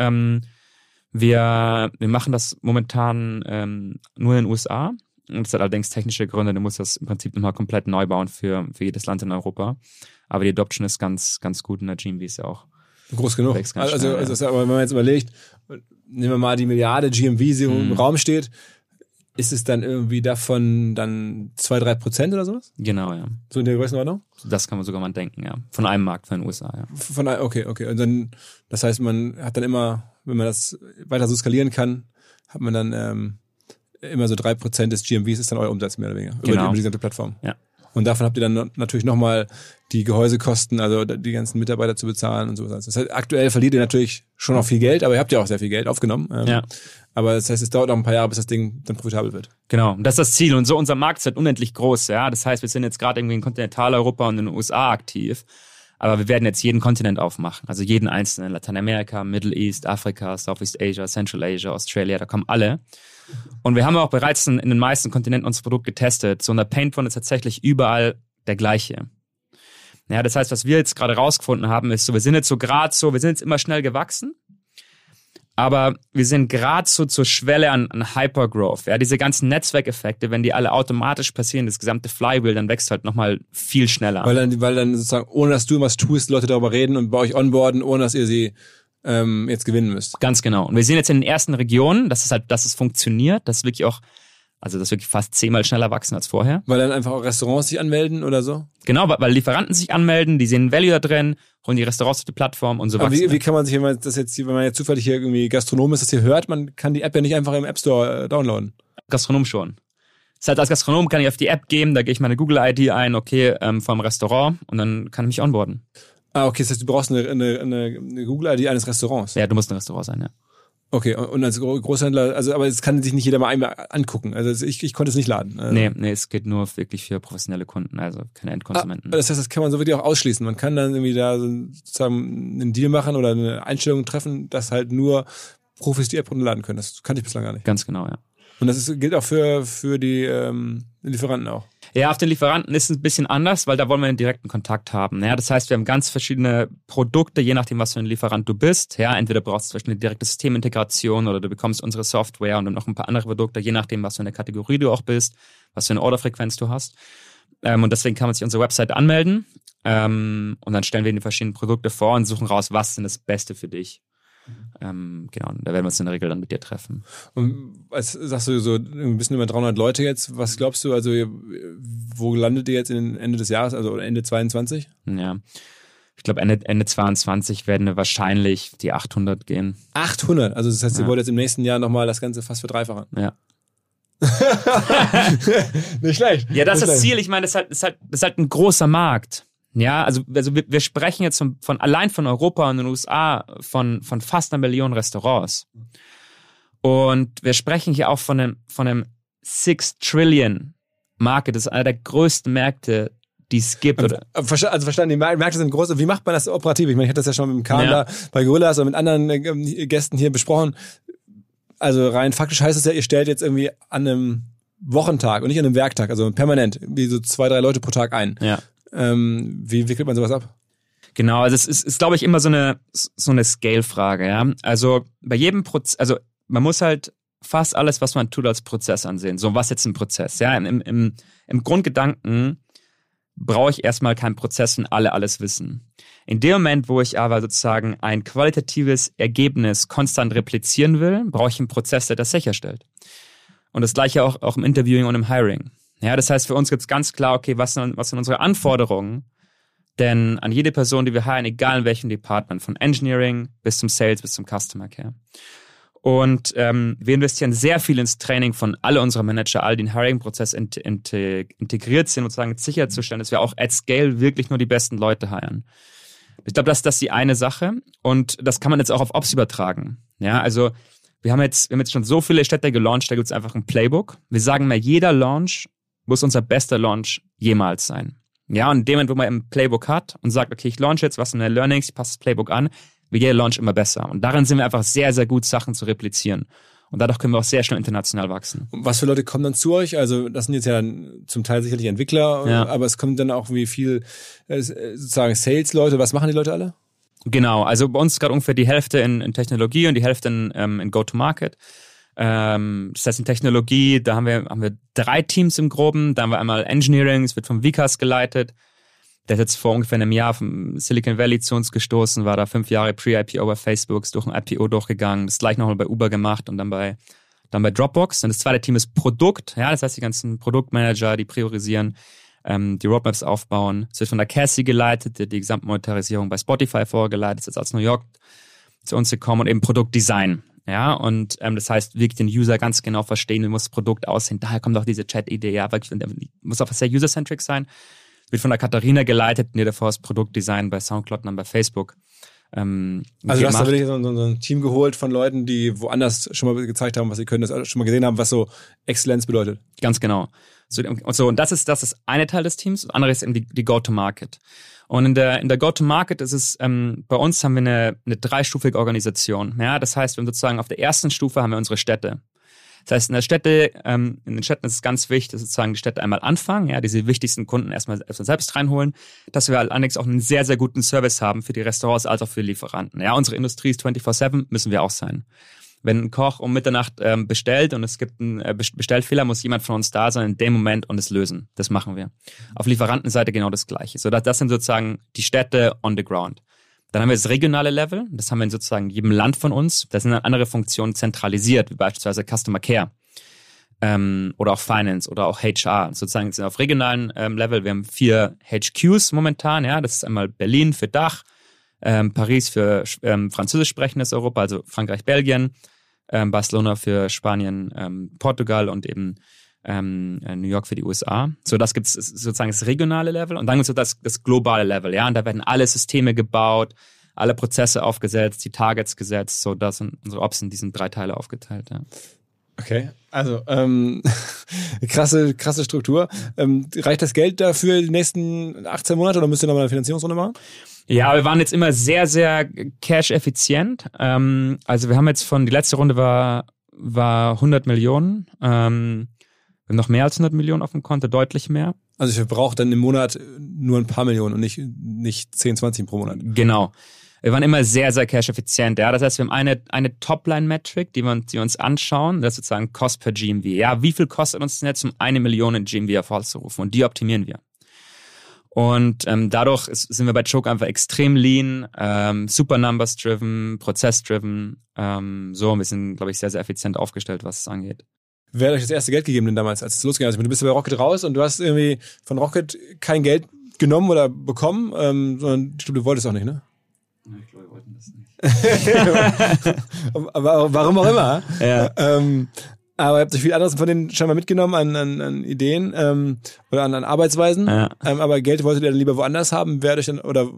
B: Wir machen das momentan nur in den USA. Und das hat allerdings technische Gründe. Du musst das im Prinzip nochmal komplett neu bauen für jedes Land in Europa. Aber die Adoption ist ganz, ganz gut in der GMV ist ja auch
A: groß genug. Also wenn man jetzt überlegt, nehmen wir mal die Milliarde GMV, die im Raum steht, ist es dann irgendwie davon dann 2-3% oder sowas?
B: Genau, ja.
A: So in der Größenordnung?
B: Das kann man sogar mal denken, ja. Von einem Markt von den USA, ja.
A: Okay. Und dann, das heißt, man hat dann immer, wenn man das weiter so skalieren kann, hat man dann immer so 3% des GMVs ist dann euer Umsatz mehr oder weniger.
B: Genau.
A: Über die gesamte Plattform.
B: Ja.
A: Und davon habt ihr dann natürlich nochmal die Gehäusekosten, also die ganzen Mitarbeiter zu bezahlen und sowas. Das heißt, aktuell verliert ihr natürlich schon noch viel Geld, aber ihr habt ja auch sehr viel Geld aufgenommen.
B: Ja.
A: Aber das heißt, es dauert noch ein paar Jahre, bis das Ding dann profitabel wird.
B: Genau, und das ist das Ziel. Und so unser Markt ist halt unendlich groß. Ja, das heißt, wir sind jetzt gerade irgendwie in Kontinentaleuropa und in den USA aktiv. Aber wir werden jetzt jeden Kontinent aufmachen. Also jeden einzelnen. Lateinamerika, Middle East, Afrika, Southeast Asia, Central Asia, Australia, da kommen alle. Und wir haben auch bereits in den meisten Kontinenten unser Produkt getestet. So, und der Painpoint ist tatsächlich überall der gleiche. Ja, das heißt, was wir jetzt gerade rausgefunden haben, ist so, wir sind jetzt immer schnell gewachsen. Aber wir sind gerade so zur Schwelle an Hypergrowth. Ja, diese ganzen Netzwerkeffekte, wenn die alle automatisch passieren, das gesamte Flywheel, dann wächst halt nochmal viel schneller.
A: Weil dann sozusagen, ohne dass du was tust, Leute darüber reden und bei euch onboarden, ohne dass ihr sie jetzt gewinnen müsst.
B: Ganz genau. Und wir sehen jetzt in den ersten Regionen, dass es funktioniert, dass wirklich fast 10-mal schneller wachsen als vorher.
A: Weil dann einfach auch Restaurants sich anmelden oder so?
B: Genau, weil Lieferanten sich anmelden, die sehen Value da drin, holen die Restaurants auf die Plattform und so weiter.
A: Aber wie kann man sich, wenn man jetzt zufällig hier irgendwie Gastronom ist, das hier hört, man kann die App ja nicht einfach im App Store downloaden.
B: Gastronom schon. Das heißt, als Gastronom kann ich auf die App gehen, da gehe ich meine Google-ID ein, okay, vom Restaurant und dann kann ich mich onboarden.
A: Ah, okay, das heißt, du brauchst eine Google-ID eines Restaurants.
B: Ja, du musst ein Restaurant sein, ja.
A: Okay, und als Großhändler, aber es kann sich nicht jeder mal einmal angucken. Also ich konnte es nicht laden.
B: Nee, es geht nur wirklich für professionelle Kunden, also keine Endkonsumenten.
A: Das heißt, das kann man so wirklich auch ausschließen. Man kann dann irgendwie da sozusagen einen Deal machen oder eine Einstellung treffen, dass halt nur Profis die App runterladen können. Das kannte ich bislang gar nicht.
B: Ganz genau, ja.
A: Und das gilt auch für die Lieferanten auch.
B: Ja, auf den Lieferanten ist es ein bisschen anders, weil da wollen wir einen direkten Kontakt haben. Ja, das heißt, wir haben ganz verschiedene Produkte, je nachdem, was für ein Lieferant du bist. Ja, entweder brauchst du zum Beispiel eine direkte Systemintegration oder du bekommst unsere Software und dann noch ein paar andere Produkte, je nachdem, was für eine Kategorie du auch bist, was für eine Orderfrequenz du hast. Und deswegen kann man sich auf unsere Website anmelden und dann stellen wir die verschiedenen Produkte vor und suchen raus, was ist das Beste für dich. Genau, da werden wir uns in der Regel dann mit dir treffen.
A: Und als sagst du so ein bisschen über 300 Leute jetzt, was glaubst du, also wo landet ihr jetzt Ende des Jahres, also Ende 22?
B: Ja, ich glaube Ende 22 werden wir wahrscheinlich die 800 gehen.
A: 800? Also das heißt, ihr wollt jetzt im nächsten Jahr nochmal das Ganze fast verdreifachen?
B: Ja.
A: Nicht schlecht.
B: Ja, das ist das Ziel. Ich meine, das ist halt ein großer Markt. Ja, also wir sprechen jetzt allein von Europa und den USA von fast 1 Million Restaurants. Und wir sprechen hier auch von einem 6 Trillion Market. Das ist einer der größten Märkte, die es gibt. Oder?
A: Also verstanden, die Märkte sind groß. Wie macht man das operativ? Ich meine, ich hatte das ja schon mit dem Kahn da bei Gorillas und mit anderen Gästen hier besprochen. Also rein faktisch heißt es ja, ihr stellt jetzt irgendwie an einem Wochentag und nicht an einem Werktag, also permanent, wie so 2-3 Leute pro Tag ein.
B: Ja.
A: Wie wickelt man sowas ab?
B: Genau, also es ist glaube ich, immer so eine Scale-Frage. Ja? Also bei jedem Prozess, also man muss halt fast alles, was man tut, als Prozess ansehen. So, was jetzt ein Prozess? Ja, im Grundgedanken brauche ich erstmal keinen Prozess, wenn alle alles wissen. In dem Moment, wo ich aber sozusagen ein qualitatives Ergebnis konstant replizieren will, brauche ich einen Prozess, der das sicherstellt. Und das Gleiche auch im Interviewing und im Hiring. Ja, das heißt, für uns gibt es ganz klar, okay, was sind unsere Anforderungen denn an jede Person, die wir hiren, egal in welchem Department, von Engineering bis zum Sales, bis zum Customer Care. Und wir investieren sehr viel ins Training von alle unserer Manager, all die den Hiring-Prozess integriert sind, sozusagen sicherzustellen, dass wir auch at scale wirklich nur die besten Leute hiren. Ich glaube, das ist die eine Sache und das kann man jetzt auch auf Ops übertragen. Ja, also wir haben jetzt schon so viele Städte gelauncht, da gibt es einfach ein Playbook. Wir sagen mal, jeder Launch muss unser bester Launch jemals sein. Ja, und in dem Moment, wo man ein Playbook hat und sagt, okay, ich launch jetzt, was sind meine Learnings, ich passe das Playbook an, wird jeder Launch immer besser. Und darin sind wir einfach sehr, sehr gut, Sachen zu replizieren. Und dadurch können wir auch sehr schnell international wachsen.
A: Und was für Leute kommen dann zu euch? Also das sind jetzt ja dann zum Teil sicherlich Entwickler, aber es kommen dann auch wie viel sozusagen Sales-Leute. Was machen die Leute alle?
B: Genau, also bei uns ist gerade ungefähr die Hälfte in Technologie und die Hälfte in Go-to-Market. Das heißt, in Technologie, da haben wir 3 Teams im Groben. Da haben wir einmal Engineering, es wird vom Vikas geleitet. Der ist jetzt vor ungefähr einem Jahr vom Silicon Valley zu uns gestoßen, war da 5 Jahre Pre-IPO bei Facebook, ist durch ein IPO durchgegangen, das gleich nochmal bei Uber gemacht und dann bei Dropbox. Und das zweite Team ist Produkt, ja, das heißt die ganzen Produktmanager, die priorisieren, die Roadmaps aufbauen. Es wird von der Cassie geleitet, die Gesamtmonetarisierung bei Spotify vorgeleitet, ist jetzt aus New York zu uns gekommen und eben Produktdesign. Ja, und das heißt, wirklich den User ganz genau verstehen, wie muss das Produkt aussehen. Daher kommt auch diese Chat-Idee, ja, weil muss auch sehr user-centric sein. Wird von der Katharina geleitet, die davor das Produktdesign bei Soundcloud und dann bei Facebook
A: also du hast da wirklich so ein Team geholt von Leuten, die woanders schon mal gezeigt haben, was sie können, das schon mal gesehen haben, was so Exzellenz bedeutet.
B: Ganz genau. Und das ist eine Teil des Teams, das andere ist eben die Go-to-Market. Und in der Go-to-Market ist es, bei uns haben wir eine 3-stufige Organisation. Ja, das heißt, wir haben sozusagen auf der ersten Stufe haben wir unsere Städte. Das heißt, in den Städten ist es ganz wichtig, dass sozusagen die Städte einmal anfangen, ja, diese wichtigsten Kunden erstmal selbst reinholen, dass wir allerdings auch einen sehr, sehr guten Service haben für die Restaurants als auch für die Lieferanten. Ja, unsere Industrie ist 24/7, müssen wir auch sein. Wenn ein Koch um Mitternacht bestellt und es gibt einen Bestellfehler, muss jemand von uns da sein in dem Moment und es lösen. Das machen wir. Auf Lieferantenseite genau das Gleiche. So, das sind sozusagen die Städte on the ground. Dann haben wir das regionale Level, das haben wir in sozusagen jedem Land von uns. Da sind dann andere Funktionen zentralisiert, wie beispielsweise Customer Care oder auch Finance oder auch HR. Sozusagen sind auf regionalen Level. Wir haben 4 HQs momentan. Ja, das ist einmal Berlin für Dach, Paris für französisch sprechendes Europa, also Frankreich, Belgien, Barcelona für Spanien, Portugal und eben New York für die USA. So, das gibt's sozusagen das regionale Level und dann gibt es das globale Level, ja, und da werden alle Systeme gebaut, alle Prozesse aufgesetzt, die Targets gesetzt, so, das sind unsere Ops in diesen 3 Teile aufgeteilt, ja.
A: Okay, also krasse Struktur. Reicht das Geld dafür die nächsten 18 Monate oder müsst ihr nochmal eine Finanzierungsrunde machen?
B: Ja, wir waren jetzt immer sehr, sehr cash-effizient. Also wir haben jetzt die letzte Runde war 100 Millionen. Wir haben noch mehr als 100 Millionen auf dem Konto, deutlich mehr.
A: Also ich verbrauche dann im Monat nur ein paar Millionen und nicht 10, 20 pro Monat.
B: Genau. Wir waren immer sehr, sehr cash-effizient. Ja, das heißt, wir haben eine Topline-Metric, die wir uns anschauen. Das ist sozusagen Cost per GMV. Ja, wie viel kostet uns denn jetzt, um 1 Million in GMV hervorzurufen? Und die optimieren wir. Und dadurch sind wir bei Choke einfach extrem lean, super numbers-driven, prozess-driven. Wir sind, glaube ich, sehr, sehr effizient aufgestellt, was es angeht.
A: Wer hat euch das erste Geld gegeben denn damals, als es losging? Also du bist ja bei Rocket raus und du hast irgendwie von Rocket kein Geld genommen oder bekommen, sondern ich glaube, du wolltest auch nicht, ne?
B: Ich glaube, wir wollten das nicht.
A: Aber warum auch immer.
B: Ja.
A: Aber ihr habt euch viel anderes von denen scheinbar mitgenommen an Ideen oder an Arbeitsweisen. Ja. Aber Geld wolltet ihr dann lieber woanders haben? Wer hat euch dann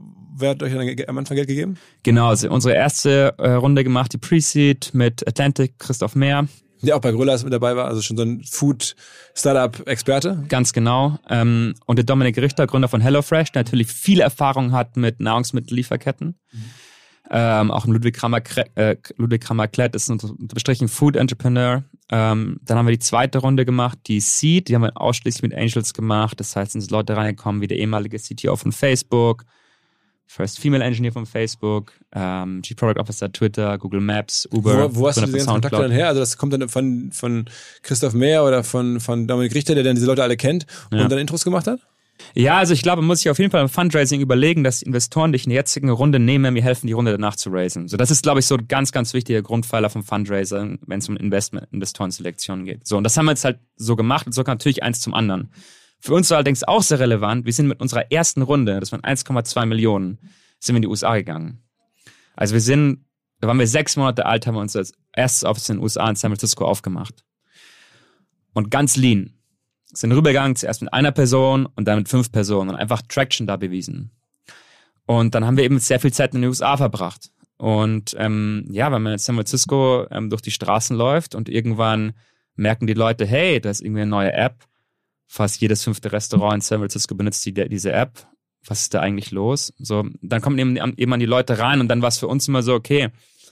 A: am Anfang Geld gegeben?
B: Genau, also unsere erste Runde gemacht, die Pre-Seed mit Atlantic, Christoph Mehr.
A: Der auch bei Gorillas mit dabei war, also schon so ein Food-Startup-Experte.
B: Ganz genau. Und der Dominik Richter, Gründer von HelloFresh, der natürlich viel Erfahrung hat mit Nahrungsmittellieferketten. Auch Ludwig Kramer-Klett ist unterstrichen Food Entrepreneur. Dann haben wir die zweite Runde gemacht, die Seed, die haben wir ausschließlich mit Angels gemacht. Das heißt, sind Leute reingekommen wie der ehemalige CTO von Facebook, First Female Engineer von Facebook, Chief Product Officer Twitter, Google Maps, Uber.
A: Wo hast du diese ganzen Kontakte dann her? Also das kommt dann von Christoph Mehr oder von Dominik Richter, der dann diese Leute alle kennt und dann Intros gemacht hat?
B: Ja, also ich glaube, man muss sich auf jeden Fall im Fundraising überlegen, dass die Investoren dich in der jetzigen Runde nehmen, mir helfen, die Runde danach zu raisen. So, das ist, glaube ich, so ein ganz, ganz wichtiger Grundpfeiler vom Fundraiser, wenn es um Investorenselektion geht. So, und das haben wir jetzt halt so gemacht und so kam natürlich eins zum anderen. Für uns war allerdings auch sehr relevant, wir sind mit unserer ersten Runde, das waren 1,2 Millionen, sind wir in die USA gegangen. Also da waren wir 6 Monate alt, haben wir uns als erstes Office in den USA in San Francisco aufgemacht. Und ganz lean. Sind rübergegangen, zuerst mit einer Person und dann mit 5 Personen und einfach Traction da bewiesen. Und dann haben wir eben sehr viel Zeit in den USA verbracht. Und wenn man in San Francisco durch die Straßen läuft und irgendwann merken die Leute, hey, da ist irgendwie eine neue App. Fast jedes 5. Restaurant in San Francisco benutzt diese App. Was ist da eigentlich los? So, dann kommen eben an die Leute rein und dann war es für uns immer so, okay,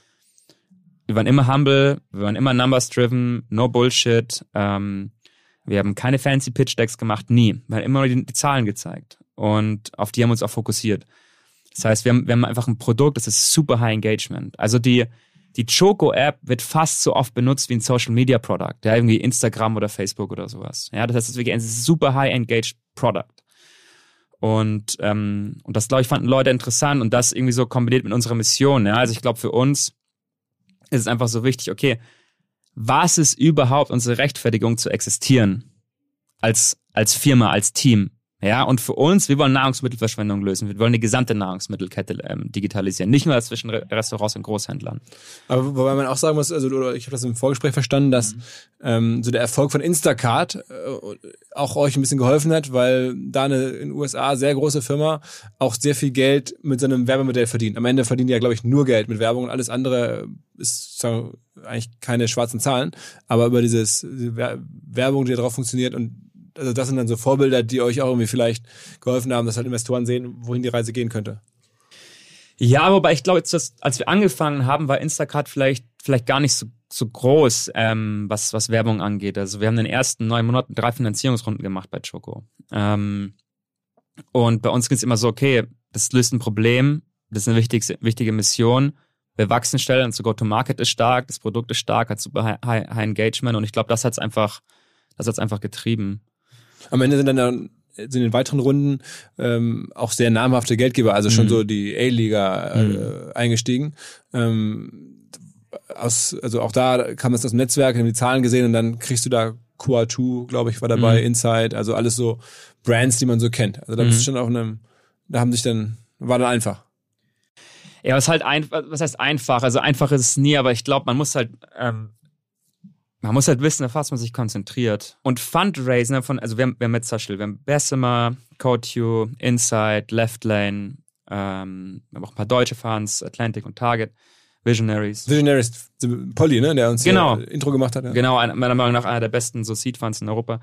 B: wir waren immer humble, wir waren immer numbers-driven, no Bullshit, wir haben keine fancy Pitch-Decks gemacht, nie. Wir haben immer nur die Zahlen gezeigt. Und auf die haben wir uns auch fokussiert. Das heißt, wir haben einfach ein Produkt, das ist super high engagement. Also die Choco-App wird fast so oft benutzt wie ein Social-Media-Product. Ja, irgendwie Instagram oder Facebook oder sowas. Ja, das heißt, es ist wirklich ein super high engaged Product. Und das, glaube ich, fanden Leute interessant und das irgendwie so kombiniert mit unserer Mission. Ja, also ich glaube, für uns ist es einfach so wichtig, okay, was ist überhaupt unsere Rechtfertigung zu existieren als Firma, als Team? Ja, und für uns, wir wollen Nahrungsmittelverschwendung lösen. Wir wollen die gesamte Nahrungsmittelkette digitalisieren, nicht nur zwischen Restaurants und Großhändlern.
A: Aber wobei man auch sagen muss, also ich habe das im Vorgespräch verstanden, dass so der Erfolg von Instacart auch euch ein bisschen geholfen hat, weil da eine in den USA sehr große Firma auch sehr viel Geld mit so einem Werbemodell verdient. Am Ende verdienen die ja, glaube ich, nur Geld mit Werbung und alles andere ist eigentlich keine schwarzen Zahlen, aber über diese Werbung, die darauf funktioniert und also das sind dann so Vorbilder, die euch auch irgendwie vielleicht geholfen haben, dass halt Investoren sehen, wohin die Reise gehen könnte.
B: Ja, wobei ich glaube, als wir angefangen haben, war Instacart vielleicht gar nicht so groß, was Werbung angeht. Also wir haben in den ersten 9 Monaten 3 Finanzierungsrunden gemacht bei Choco. Und bei uns ging es immer so, okay, das löst ein Problem, das ist eine wichtige Mission. Wir wachsen schnell, unser Go-to-Market ist stark, das Produkt ist stark, hat super high Engagement und ich glaube, das hat's einfach getrieben.
A: Am Ende sind in den weiteren Runden auch sehr namhafte Geldgeber, also schon so die A-Liga eingestiegen. Also auch da kam das aus dem Netzwerk, haben die Zahlen gesehen und dann kriegst du da QA2, glaube ich, war dabei, Insight, also alles so Brands, die man so kennt. Also da bist du schon war dann einfach.
B: Ja, was heißt einfach? Also einfach ist es nie, aber ich glaube, man muss halt wissen, auf was man sich konzentriert. Und Fundraising also wir haben jetzt zum Beispiel, wir haben Bessemer, CodeU, Insight, Leftlane, wir haben auch ein paar deutsche Funds, Atlantic und Target, Visionaries,
A: Polly, ne, der uns Intro gemacht hat. Ja.
B: Genau, meiner Meinung nach einer der besten so Seed-Funds in Europa.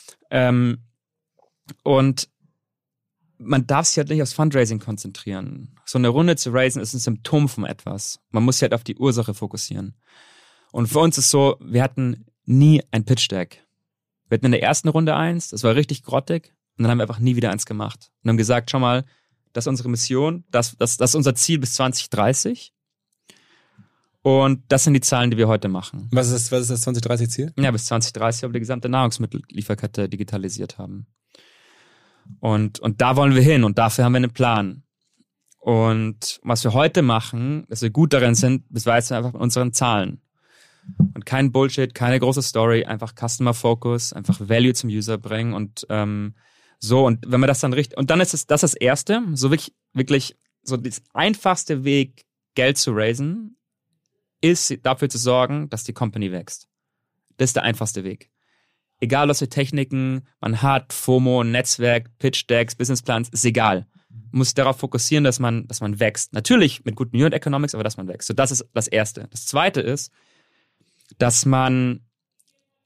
B: Und man darf sich halt nicht aufs Fundraising konzentrieren. So eine Runde zu raisen ist ein Symptom von etwas. Man muss sich halt auf die Ursache fokussieren. Und für uns ist so, wir hatten nie ein Pitch-Deck. Wir hatten in der ersten Runde eins, das war richtig grottig und dann haben wir einfach nie wieder eins gemacht. Und haben gesagt, schau mal, das ist unsere Mission, das ist unser Ziel bis 2030 und das sind die Zahlen, die wir heute machen.
A: Was ist das 2030-Ziel?
B: Ja, bis 2030 haben wir die gesamte Nahrungsmittellieferkette digitalisiert haben. Und da wollen wir hin und dafür haben wir einen Plan. Und was wir heute machen, dass wir gut darin sind, beweisen wir einfach mit unseren Zahlen. Und kein Bullshit, keine große Story, einfach Customer Focus, einfach Value zum User bringen und so. Und wenn man das dann richtig, und dann ist das Erste, so wirklich so das einfachste Weg, Geld zu raisen, ist dafür zu sorgen, dass die Company wächst. Das ist der einfachste Weg. Egal, was für Techniken man hat, FOMO, Netzwerk, Pitch-Decks, Businessplans, ist egal. Man muss sich darauf fokussieren, dass man wächst. Natürlich mit guten Unit Economics, aber dass man wächst. So, das ist das Erste. Das Zweite ist, dass man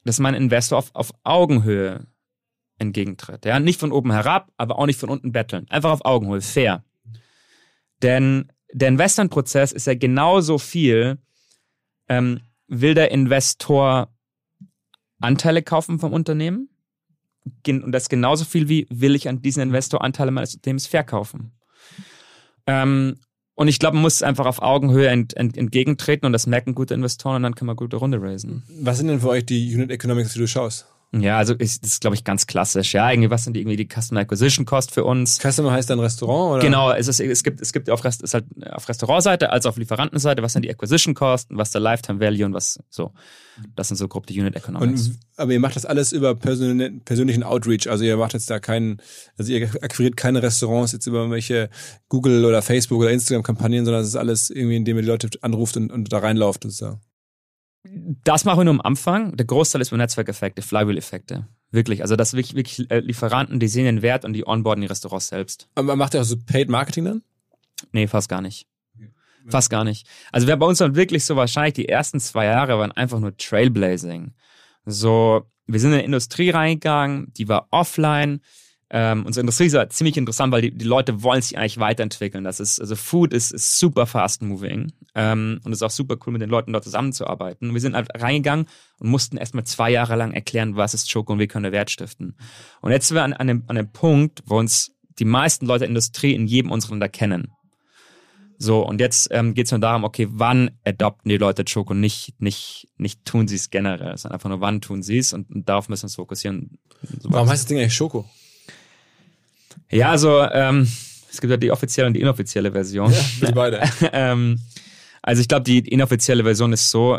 B: dass mein Investor auf Augenhöhe entgegentritt. Ja? Nicht von oben herab, aber auch nicht von unten betteln. Einfach auf Augenhöhe, fair. Denn der Investmentprozess ist ja genauso viel, will der Investor Anteile kaufen vom Unternehmen? Und das ist genauso viel wie, will ich an diesen Investor Anteile meines Unternehmens verkaufen? Und ich glaube, man muss einfach auf Augenhöhe entgegentreten und das merken gute Investoren und dann kann man gute Runde raisen.
A: Was sind denn für euch die Unit Economics, die du schaust?
B: Ja, also das ist, glaube ich, ganz klassisch. Ja, was sind die Customer Acquisition Cost für uns?
A: Customer heißt dann Restaurant, oder?
B: Genau, es gibt auf Restaurantseite als auf Lieferantenseite, was sind die Acquisition Costs, was der Lifetime Value und was so. Das sind so grob die Unit Economics.
A: Aber ihr macht das alles über persönlichen Outreach, also ihr macht jetzt da ihr akquiriert keine Restaurants jetzt über welche Google oder Facebook oder Instagram Kampagnen, sondern es ist alles irgendwie, indem ihr die Leute anruft und da reinlauft und so.
B: Das machen wir nur am Anfang. Der Großteil ist über Netzwerkeffekte, Flywheel-Effekte. Wirklich. Also das wirklich Lieferanten, die sehen den Wert und die onboarden die Restaurants selbst.
A: Aber macht ihr auch so Paid Marketing dann?
B: Nee, fast gar nicht. Fast gar nicht. Also bei uns waren wirklich so wahrscheinlich die ersten 2 Jahre waren einfach nur Trailblazing. So, wir sind in eine Industrie reingegangen, die war offline. Unsere Industrie ist ja ziemlich interessant, weil die Leute wollen sich eigentlich weiterentwickeln. Also Food ist super fast moving und ist auch super cool, mit den Leuten dort zusammenzuarbeiten. Und wir sind halt reingegangen und mussten erstmal 2 Jahre lang erklären, was ist Choco und wie können wir Wert stiften. Und jetzt sind wir an einem Punkt, wo uns die meisten Leute der Industrie in jedem unserer Länder kennen. So, und jetzt geht es nur darum, okay, wann adopten die Leute Choco? Nicht tun sie es generell, sondern einfach nur, wann tun sie es und darauf müssen wir uns fokussieren.
A: Warum heißt das Ding eigentlich Choco?
B: Ja, also es gibt ja die offizielle und die inoffizielle Version.
A: Ja, bitte beide.
B: Also ich glaube, die inoffizielle Version ist so,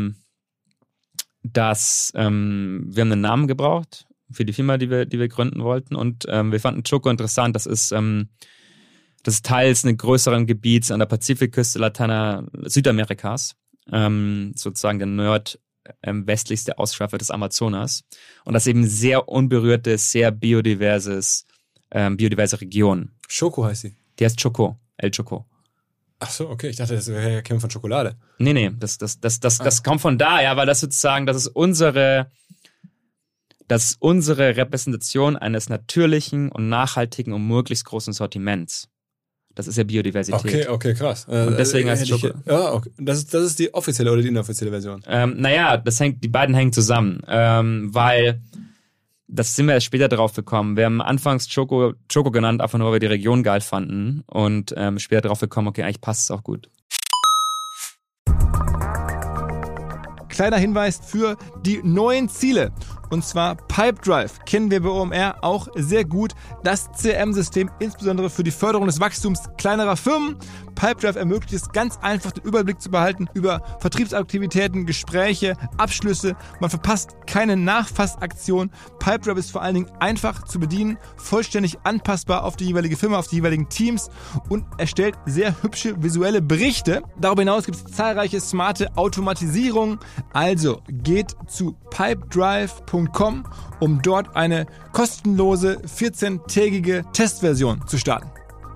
B: dass wir haben einen Namen gebraucht für die Firma, die wir gründen wollten und wir fanden Choco interessant. Das ist teils eines größeren Gebiets an der Pazifikküste Südamerikas, sozusagen der nordwestlichste Ausschweifer des Amazonas und das eben sehr unberührtes, sehr biodiverse Region.
A: Choco heißt sie?
B: Die heißt Choco, El Choco.
A: Ach so, okay. Ich dachte, das käme von Schokolade.
B: Nee, das kommt von da, ja, weil das sozusagen, das ist unsere Repräsentation eines natürlichen und nachhaltigen und möglichst großen Sortiments. Das ist ja Biodiversität.
A: Okay, krass.
B: Und deswegen heißt es Choco.
A: Ja, okay. Das ist die offizielle oder die inoffizielle Version?
B: Die beiden hängen zusammen, weil das sind wir erst später drauf gekommen. Wir haben anfangs Choco genannt, einfach nur, weil wir die Region geil fanden und später drauf gekommen, okay, eigentlich passt es auch gut.
A: Kleiner Hinweis für die neuen Ziele. Und zwar Pipedrive kennen wir bei OMR auch sehr gut. Das CRM-System insbesondere für die Förderung des Wachstums kleinerer Firmen. Pipedrive ermöglicht es ganz einfach, den Überblick zu behalten über Vertriebsaktivitäten, Gespräche, Abschlüsse. Man verpasst keine Nachfassaktion. Pipedrive ist vor allen Dingen einfach zu bedienen, vollständig anpassbar auf die jeweilige Firma, auf die jeweiligen Teams und erstellt sehr hübsche visuelle Berichte. Darüber hinaus gibt es zahlreiche smarte Automatisierungen. Also geht zu pipedrive.com, um dort eine kostenlose 14-tägige Testversion zu starten.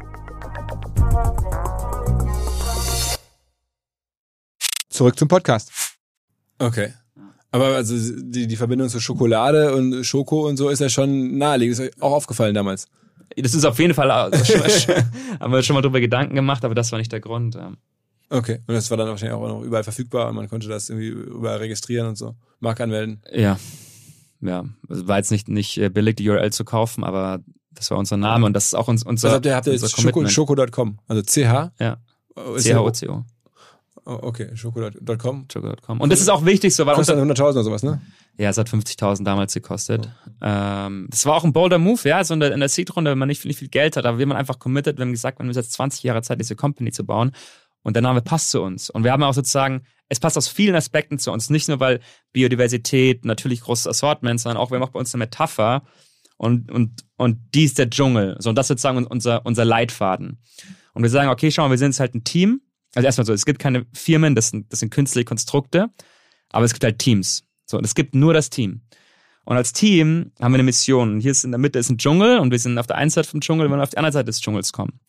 A: Zurück zum Podcast. Okay. Aber also die Verbindung zu Schokolade und Schoko und so ist ja schon naheliegend. Ist euch auch aufgefallen damals?
B: Das ist auf jeden Fall, haben wir schon mal drüber Gedanken gemacht, aber das war nicht der Grund.
A: Okay, und das war dann wahrscheinlich auch noch überall verfügbar und man konnte das irgendwie überall registrieren und so, Marke anmelden.
B: Ja, es war jetzt nicht billig, die URL zu kaufen, aber das war unser Name und das ist auch unser
A: Was habt ihr jetzt Schoko.com, also CH?
B: Ja, CHOCO.
A: Oh, okay, Schoko.com.
B: Und das ist auch wichtig, so, weil
A: kostet dann 100.000 oder sowas, ne?
B: Ja, es hat 50.000 damals gekostet. Das war auch ein bolder Move, ja, so in der Seed-Runde, wenn man nicht viel Geld hat, aber wir haben einfach committed, wir haben gesagt, wir haben jetzt 20 Jahre Zeit, diese Company zu bauen und der Name passt zu uns. Und wir haben auch sozusagen, es passt aus vielen Aspekten zu uns, nicht nur weil Biodiversität, natürlich großes Assortment, sondern auch, wir haben auch bei uns eine Metapher und die ist der Dschungel. So, und das ist sozusagen unser Leitfaden. Und wir sagen, okay, schau mal, wir sind jetzt halt ein Team. Also erstmal so, es gibt keine Firmen, das sind künstliche Konstrukte, aber es gibt halt Teams. So, und es gibt nur das Team. Und als Team haben wir eine Mission. Und hier ist in der Mitte ist ein Dschungel und wir sind auf der einen Seite vom Dschungel, wir wollen auf die andere Seite des Dschungels kommen.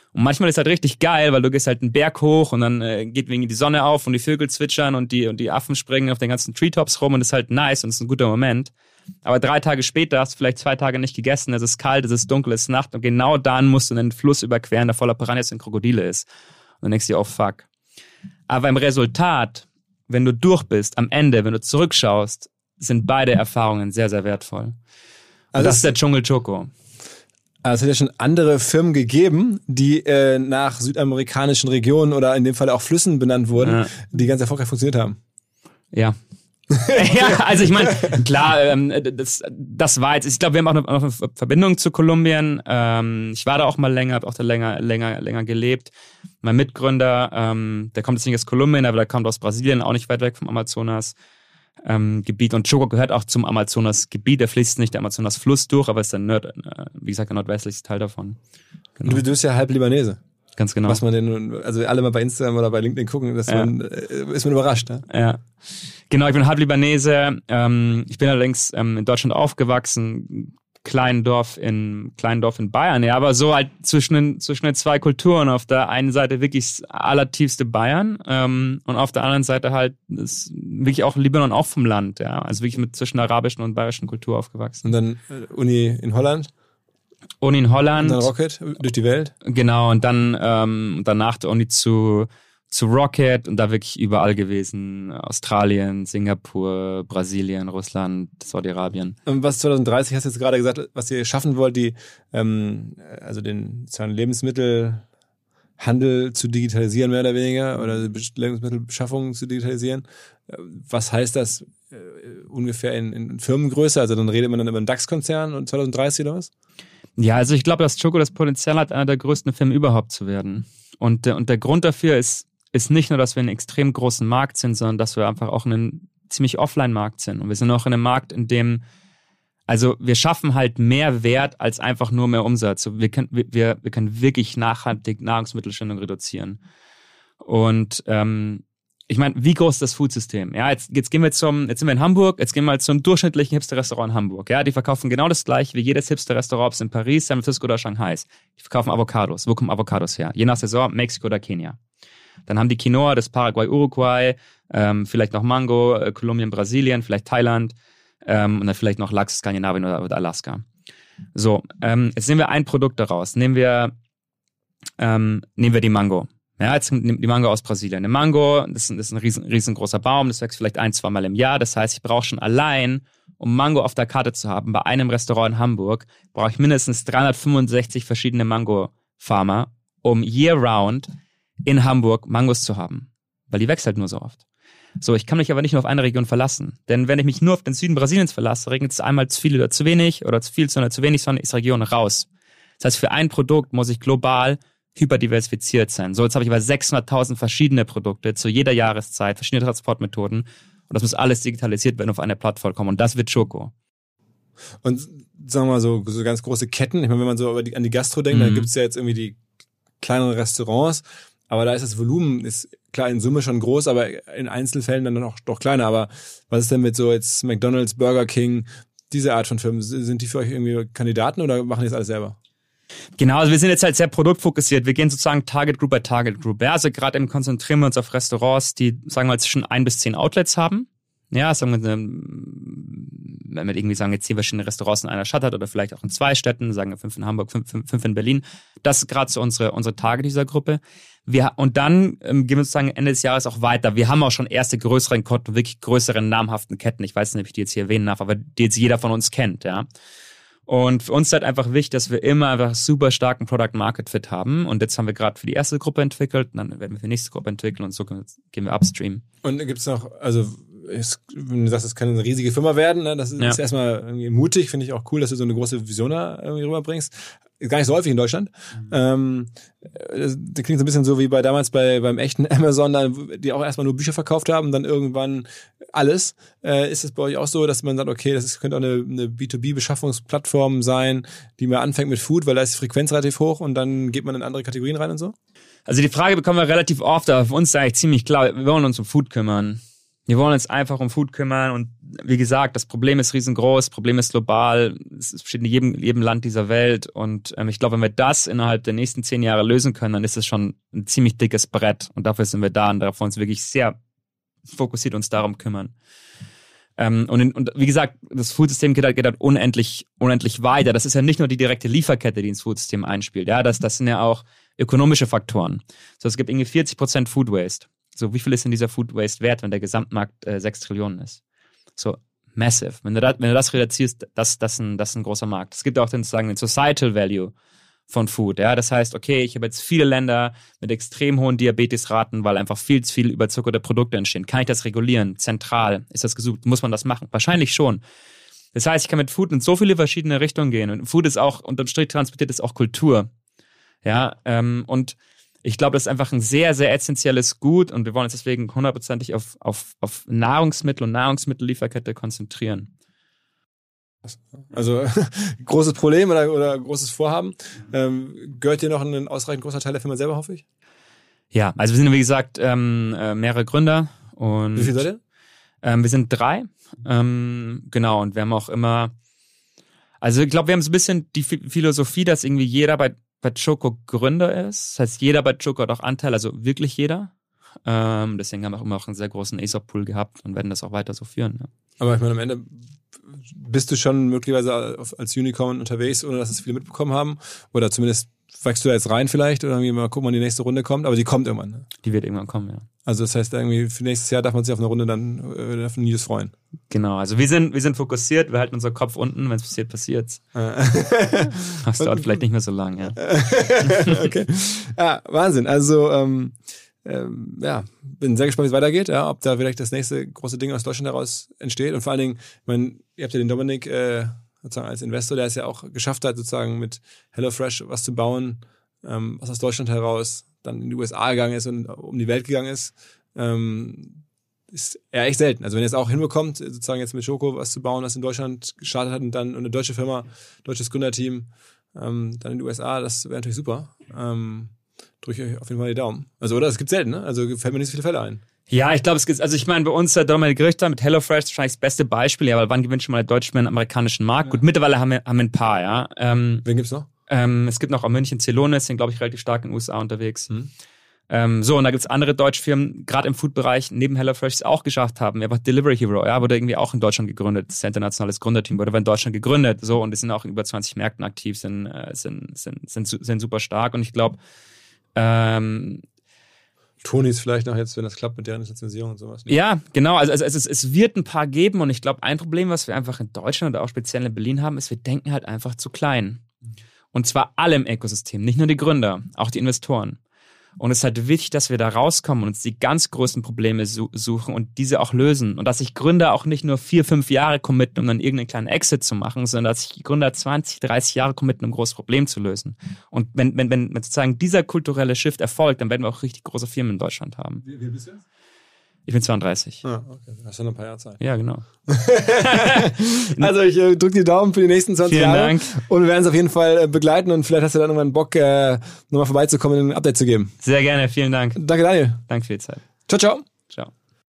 B: Und manchmal ist halt richtig geil, weil du gehst halt einen Berg hoch und dann geht wegen die Sonne auf und die Vögel zwitschern und die Affen springen auf den ganzen Treetops rum und das ist halt nice und es ist ein guter Moment. Aber 3 Tage später hast du vielleicht 2 Tage nicht gegessen, es ist kalt, es ist dunkel, es ist Nacht und genau dann musst du einen Fluss überqueren, der voller Piranhas und Krokodile ist. Und dann denkst du dir, oh fuck. Aber im Resultat, wenn du durch bist, am Ende, wenn du zurückschaust, sind beide Erfahrungen sehr, sehr wertvoll. Und also das ist der Dschungel Choco.
A: Also es hat ja schon andere Firmen gegeben, die nach südamerikanischen Regionen oder in dem Fall auch Flüssen benannt wurden, die ganz erfolgreich funktioniert haben.
B: Ja. Ja, also ich meine, klar, das war jetzt, ich glaube, wir haben auch eine Verbindung zu Kolumbien. Ich war da auch mal länger, habe auch da länger gelebt. Mein Mitgründer, der kommt jetzt nicht aus Kolumbien, aber der kommt aus Brasilien, auch nicht weit weg vom Amazonas. Gebiet und Choco gehört auch zum Amazonas-Gebiet. Der fließt nicht der Amazonas-Fluss durch, aber ist wie gesagt, der nordwestlichste Teil davon.
A: Genau. Du bist ja halb Libanese.
B: Ganz genau.
A: Was man also alle mal bei Instagram oder bei LinkedIn gucken, ist man überrascht. Ne?
B: Ja. Genau, ich bin halb Libanese. Ich bin allerdings in Deutschland aufgewachsen. Kleinen Dorf in Bayern, ja, aber so halt zwischen den 2 Kulturen. Auf der einen Seite wirklich das allertiefste Bayern und auf der anderen Seite halt ist wirklich auch Libanon, auch vom Land, ja, also wirklich zwischen der arabischen und bayerischen Kultur aufgewachsen.
A: Und dann Uni in Holland?
B: Uni in Holland.
A: Und dann Rocket durch die Welt?
B: Genau, und dann danach der Uni zu Rocket und da wirklich überall gewesen. Australien, Singapur, Brasilien, Russland, Saudi-Arabien.
A: Und was 2030, hast du jetzt gerade gesagt, was ihr schaffen wollt, also den Lebensmittelhandel zu digitalisieren, mehr oder weniger, oder die Lebensmittelbeschaffung zu digitalisieren. Was heißt das ungefähr in Firmengröße? Also dann redet man dann über einen DAX-Konzern und 2030 oder was?
B: Ja, also ich glaube, dass Choco das Potenzial hat, einer der größten Firmen überhaupt zu werden. Und der Grund dafür ist nicht nur, dass wir einen extrem großen Markt sind, sondern dass wir einfach auch einen ziemlich Offline-Markt sind. Und wir sind auch in einem Markt, in dem, also wir schaffen halt mehr Wert als einfach nur mehr Umsatz. Wir können wirklich nachhaltig Nahrungsmittelschindung reduzieren. Und ich meine, wie groß ist das Foodsystem? Ja, jetzt sind wir in Hamburg, jetzt gehen wir halt zum durchschnittlichen Hipster-Restaurant in Hamburg. Ja, die verkaufen genau das gleiche wie jedes Hipster-Restaurant, ob es in Paris, San Francisco oder Shanghai ist. Die verkaufen Avocados. Wo kommen Avocados her? Je nach Saison, Mexiko oder Kenia. Dann haben die Quinoa, das Paraguay, Uruguay, vielleicht noch Mango, Kolumbien, Brasilien, vielleicht Thailand und dann vielleicht noch Lachs, Skandinavien oder Alaska. So, jetzt nehmen wir ein Produkt daraus. Nehmen wir die Mango. Ja, jetzt die Mango aus Brasilien. Eine Mango, das ist ein riesengroßer Baum, das wächst vielleicht 1-2 Mal im Jahr. Das heißt, ich brauche schon allein, um Mango auf der Karte zu haben, bei einem Restaurant in Hamburg, brauche ich mindestens 365 verschiedene Mango-Farmer, um year-round in Hamburg Mangos zu haben. Weil die wächst halt nur so oft. So, ich kann mich aber nicht nur auf eine Region verlassen. Denn wenn ich mich nur auf den Süden Brasiliens verlasse, regnet es einmal zu viel oder zu wenig oder zu viel Sonne oder zu wenig Sonne, ist die Region raus. Das heißt, für ein Produkt muss ich global hyperdiversifiziert sein. So, jetzt habe ich aber 600.000 verschiedene Produkte zu jeder Jahreszeit, verschiedene Transportmethoden und das muss alles digitalisiert werden, auf eine Plattform kommen und das wird Choco.
A: Und sagen wir mal so ganz große Ketten, ich meine, wenn man so an die Gastro denkt, dann gibt es ja jetzt irgendwie die kleineren Restaurants, aber da ist das Volumen, ist klar in Summe schon groß, aber in Einzelfällen dann doch kleiner. Aber was ist denn mit so jetzt McDonald's, Burger King, diese Art von Firmen? Sind die für euch irgendwie Kandidaten oder machen die das alles selber?
B: Genau, also wir sind jetzt halt sehr produktfokussiert. Wir gehen sozusagen Target Group bei Target Group. Ja, also gerade eben konzentrieren wir uns auf Restaurants, die, sagen wir mal, zwischen 1 bis 10 Outlets haben. Ja, sagen wir, wenn wir irgendwie sagen, jetzt 10 verschiedene Restaurants in einer Stadt hat oder vielleicht auch in 2 Städten, sagen wir 5 in Hamburg, 5 in Berlin. Das ist gerade so unsere Target dieser Gruppe. Und dann gehen wir sozusagen Ende des Jahres auch weiter. Wir haben auch schon erste größeren Kunden, wirklich größeren namhaften Ketten. Ich weiß nicht, ob ich die jetzt hier erwähnen darf, aber die jetzt jeder von uns kennt, ja. Und für uns ist halt einfach wichtig, dass wir immer einfach super starken Product-Market-Fit haben. Und jetzt haben wir gerade für die erste Gruppe entwickelt, und dann werden wir für die nächste Gruppe entwickeln und so gehen wir upstream.
A: Und gibt es noch, also wenn du sagst, es kann eine riesige Firma werden, ne? Das ist erstmal irgendwie mutig, finde ich auch cool, dass du so eine große Vision da irgendwie rüberbringst. Gar nicht so häufig in Deutschland. Das klingt so ein bisschen so wie damals beim echten Amazon, die auch erstmal nur Bücher verkauft haben und dann irgendwann alles. Ist es bei euch auch so, dass man sagt, okay, könnte auch eine B2B-Beschaffungsplattform sein, die mal anfängt mit Food, weil da ist die Frequenz relativ hoch und dann geht man in andere Kategorien rein und so?
B: Also die Frage bekommen wir relativ oft, aber für uns ist eigentlich ziemlich klar, wir wollen uns um Food kümmern. Wir wollen uns einfach um Food kümmern und wie gesagt, das Problem ist riesengroß, das Problem ist global, es besteht in jedem Land dieser Welt und ich glaube, wenn wir das innerhalb der nächsten 10 Jahre lösen können, dann ist es schon ein ziemlich dickes Brett und dafür sind wir da und darauf wollen wir uns wirklich sehr fokussiert uns darum kümmern. Und wie gesagt, das Foodsystem geht halt unendlich weiter. Das ist ja nicht nur die direkte Lieferkette, die ins Foodsystem einspielt. Ja, das sind ja auch ökonomische Faktoren. So, es gibt irgendwie 40% Food Waste. So, wie viel ist denn dieser Food Waste wert, wenn der Gesamtmarkt 6 Trillionen ist? So, massive. Wenn du das reduzierst, das ist ein großer Markt. Es gibt auch den Societal Value von Food. Ja, das heißt, okay, ich habe jetzt viele Länder mit extrem hohen Diabetesraten, weil einfach viel zu viel überzuckerte Produkte entstehen. Kann ich das regulieren? Zentral? Ist das gesucht? Muss man das machen? Wahrscheinlich schon. Das heißt, ich kann mit Food in so viele verschiedene Richtungen gehen. Und Food ist auch, unterm Strich transportiert, ist auch Kultur. Ja, und ich glaube, das ist einfach ein sehr, sehr essentielles Gut und wir wollen uns deswegen 100%ig auf Nahrungsmittel und Nahrungsmittellieferkette konzentrieren.
A: Also großes Problem oder großes Vorhaben. Gehört dir noch ein ausreichend großer Teil der Firma selber, hoffe ich?
B: Ja, also wir sind, wie gesagt, mehrere Gründer. Und
A: wie viel seid ihr?
B: Wir sind 3. Genau, und wir haben auch immer, also ich glaube, wir haben so ein bisschen die Philosophie, dass irgendwie jeder bei Choco Gründer ist. Das heißt, jeder bei Choco hat auch Anteil, also wirklich jeder. Deswegen haben wir auch immer einen sehr großen ESOP-Pool gehabt und werden das auch weiter so führen. Ja.
A: Aber ich meine, am Ende bist du schon möglicherweise als Unicorn unterwegs, ohne dass es viele mitbekommen haben? Oder zumindest wächst du da jetzt rein vielleicht? Oder irgendwie mal gucken, wann die nächste Runde kommt? Aber die kommt irgendwann, ne?
B: Die wird irgendwann kommen, ja.
A: Also das heißt, irgendwie für nächstes Jahr darf man sich auf eine Runde dann auf News freuen.
B: Genau, also wir sind fokussiert, wir halten unseren Kopf unten, wenn es passiert, passiert's. Das dauert vielleicht nicht mehr so lang, ja.
A: Okay. Ja, Wahnsinn. Also ja, bin sehr gespannt, wie es weitergeht, ja, ob da vielleicht das nächste große Ding aus Deutschland heraus entsteht. Und vor allen Dingen, ich meine, ihr habt ja den Dominik sozusagen als Investor, der es ja auch geschafft hat, sozusagen mit HelloFresh was zu bauen, was aus Deutschland heraus dann in die USA gegangen ist und um die Welt gegangen ist, ist eher echt selten. Also wenn ihr es auch hinbekommt, sozusagen jetzt mit Choco was zu bauen, was in Deutschland gestartet hat und dann eine deutsche Firma, deutsches Gründerteam, dann in die USA, das wäre natürlich super. Drücke ich euch auf jeden Fall die Daumen. Also, oder? Es gibt selten, ne? Also fällt mir nicht so viele Fälle ein.
B: Ja, ich glaube, es gibt, also ich meine, bei uns der Dominik Richter mit HelloFresh wahrscheinlich das beste Beispiel, ja, weil wann gewinnt schon mal der Deutsche einen amerikanischen Markt? Ja. Gut, mittlerweile haben wir ein paar, ja.
A: Wen gibt's noch?
B: Es gibt noch auch München Celonis, sind, glaube ich, relativ stark in den USA unterwegs. So, und da gibt's andere deutsche Firmen, gerade im Food-Bereich, neben HelloFresh, die es auch geschafft haben. Einfach Delivery Hero, ja, wurde irgendwie auch in Deutschland gegründet. Das ist ein internationales Gründerteam, wurde in Deutschland gegründet. So, und die sind auch in über 20 Märkten aktiv, sind super stark. Und ich glaube,
A: Tonis vielleicht noch jetzt, wenn das klappt mit deren Lizenzierung und sowas.
B: Ja, genau. Also es wird ein paar geben und ich glaube, ein Problem, was wir einfach in Deutschland oder auch speziell in Berlin haben, ist, wir denken halt einfach zu klein. Und zwar alle im Ökosystem, nicht nur die Gründer, auch die Investoren. Und es ist halt wichtig, dass wir da rauskommen und uns die ganz größten Probleme suchen und diese auch lösen. Und dass sich Gründer auch nicht nur 4-5 Jahre committen, um dann irgendeinen kleinen Exit zu machen, sondern dass sich Gründer 20-30 Jahre committen, um ein großes Problem zu lösen. Und wenn sozusagen dieser kulturelle Shift erfolgt, dann werden wir auch richtig große Firmen in Deutschland haben.
A: Wie bist du jetzt?
B: Ich bin 32.
A: Ah, okay. Hast du noch ein paar Jahre Zeit.
B: Ja, genau.
A: Also ich drücke die Daumen für die nächsten 20
B: Vielen
A: Jahre.
B: Dank.
A: Und wir werden es auf jeden Fall begleiten und vielleicht hast du dann irgendwann Bock, nochmal vorbeizukommen und ein Update zu geben.
B: Sehr gerne, vielen Dank.
A: Danke, Daniel.
B: Danke für die Zeit.
A: Ciao, ciao.
B: Ciao.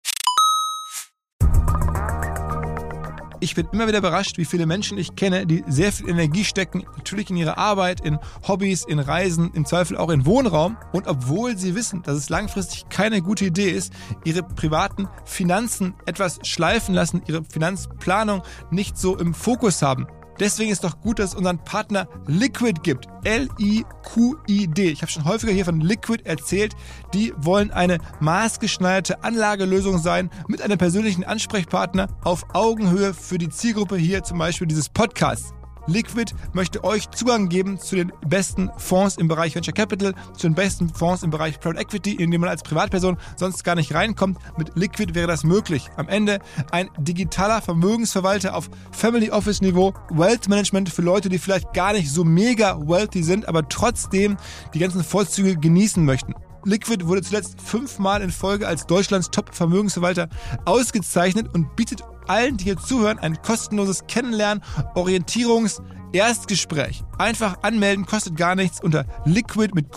A: Ich bin immer wieder überrascht, wie viele Menschen ich kenne, die sehr viel Energie stecken, natürlich in ihre Arbeit, in Hobbys, in Reisen, im Zweifel auch in Wohnraum. Und obwohl sie wissen, dass es langfristig keine gute Idee ist, ihre privaten Finanzen etwas schleifen lassen, ihre Finanzplanung nicht so im Fokus haben. Deswegen ist doch gut, dass es unseren Partner Liquid gibt. L-I-Q-I-D. Ich habe schon häufiger hier von Liquid erzählt. Die wollen eine maßgeschneiderte Anlagelösung sein mit einem persönlichen Ansprechpartner auf Augenhöhe für die Zielgruppe hier, zum Beispiel dieses Podcasts. Liquid möchte euch Zugang geben zu den besten Fonds im Bereich Venture Capital, zu den besten Fonds im Bereich Private Equity, in dem man als Privatperson sonst gar nicht reinkommt. Mit Liquid wäre das möglich. Am Ende ein digitaler Vermögensverwalter auf Family Office Niveau, Wealth Management für Leute, die vielleicht gar nicht so mega wealthy sind, aber trotzdem die ganzen Vorzüge genießen möchten. Liquid wurde zuletzt 5-mal in Folge als Deutschlands Top-Vermögensverwalter ausgezeichnet und bietet allen, die hier zuhören, ein kostenloses Kennenlernen, Erstgespräch. Einfach anmelden, kostet gar nichts unter liquid mit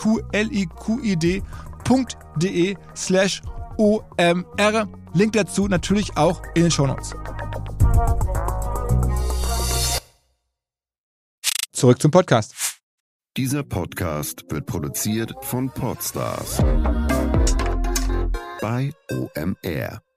A: QLIQID.de/OMR. Link dazu natürlich auch in den Shownotes. zurück zum Podcast.
C: Dieser Podcast wird produziert von Podstars bei OMR.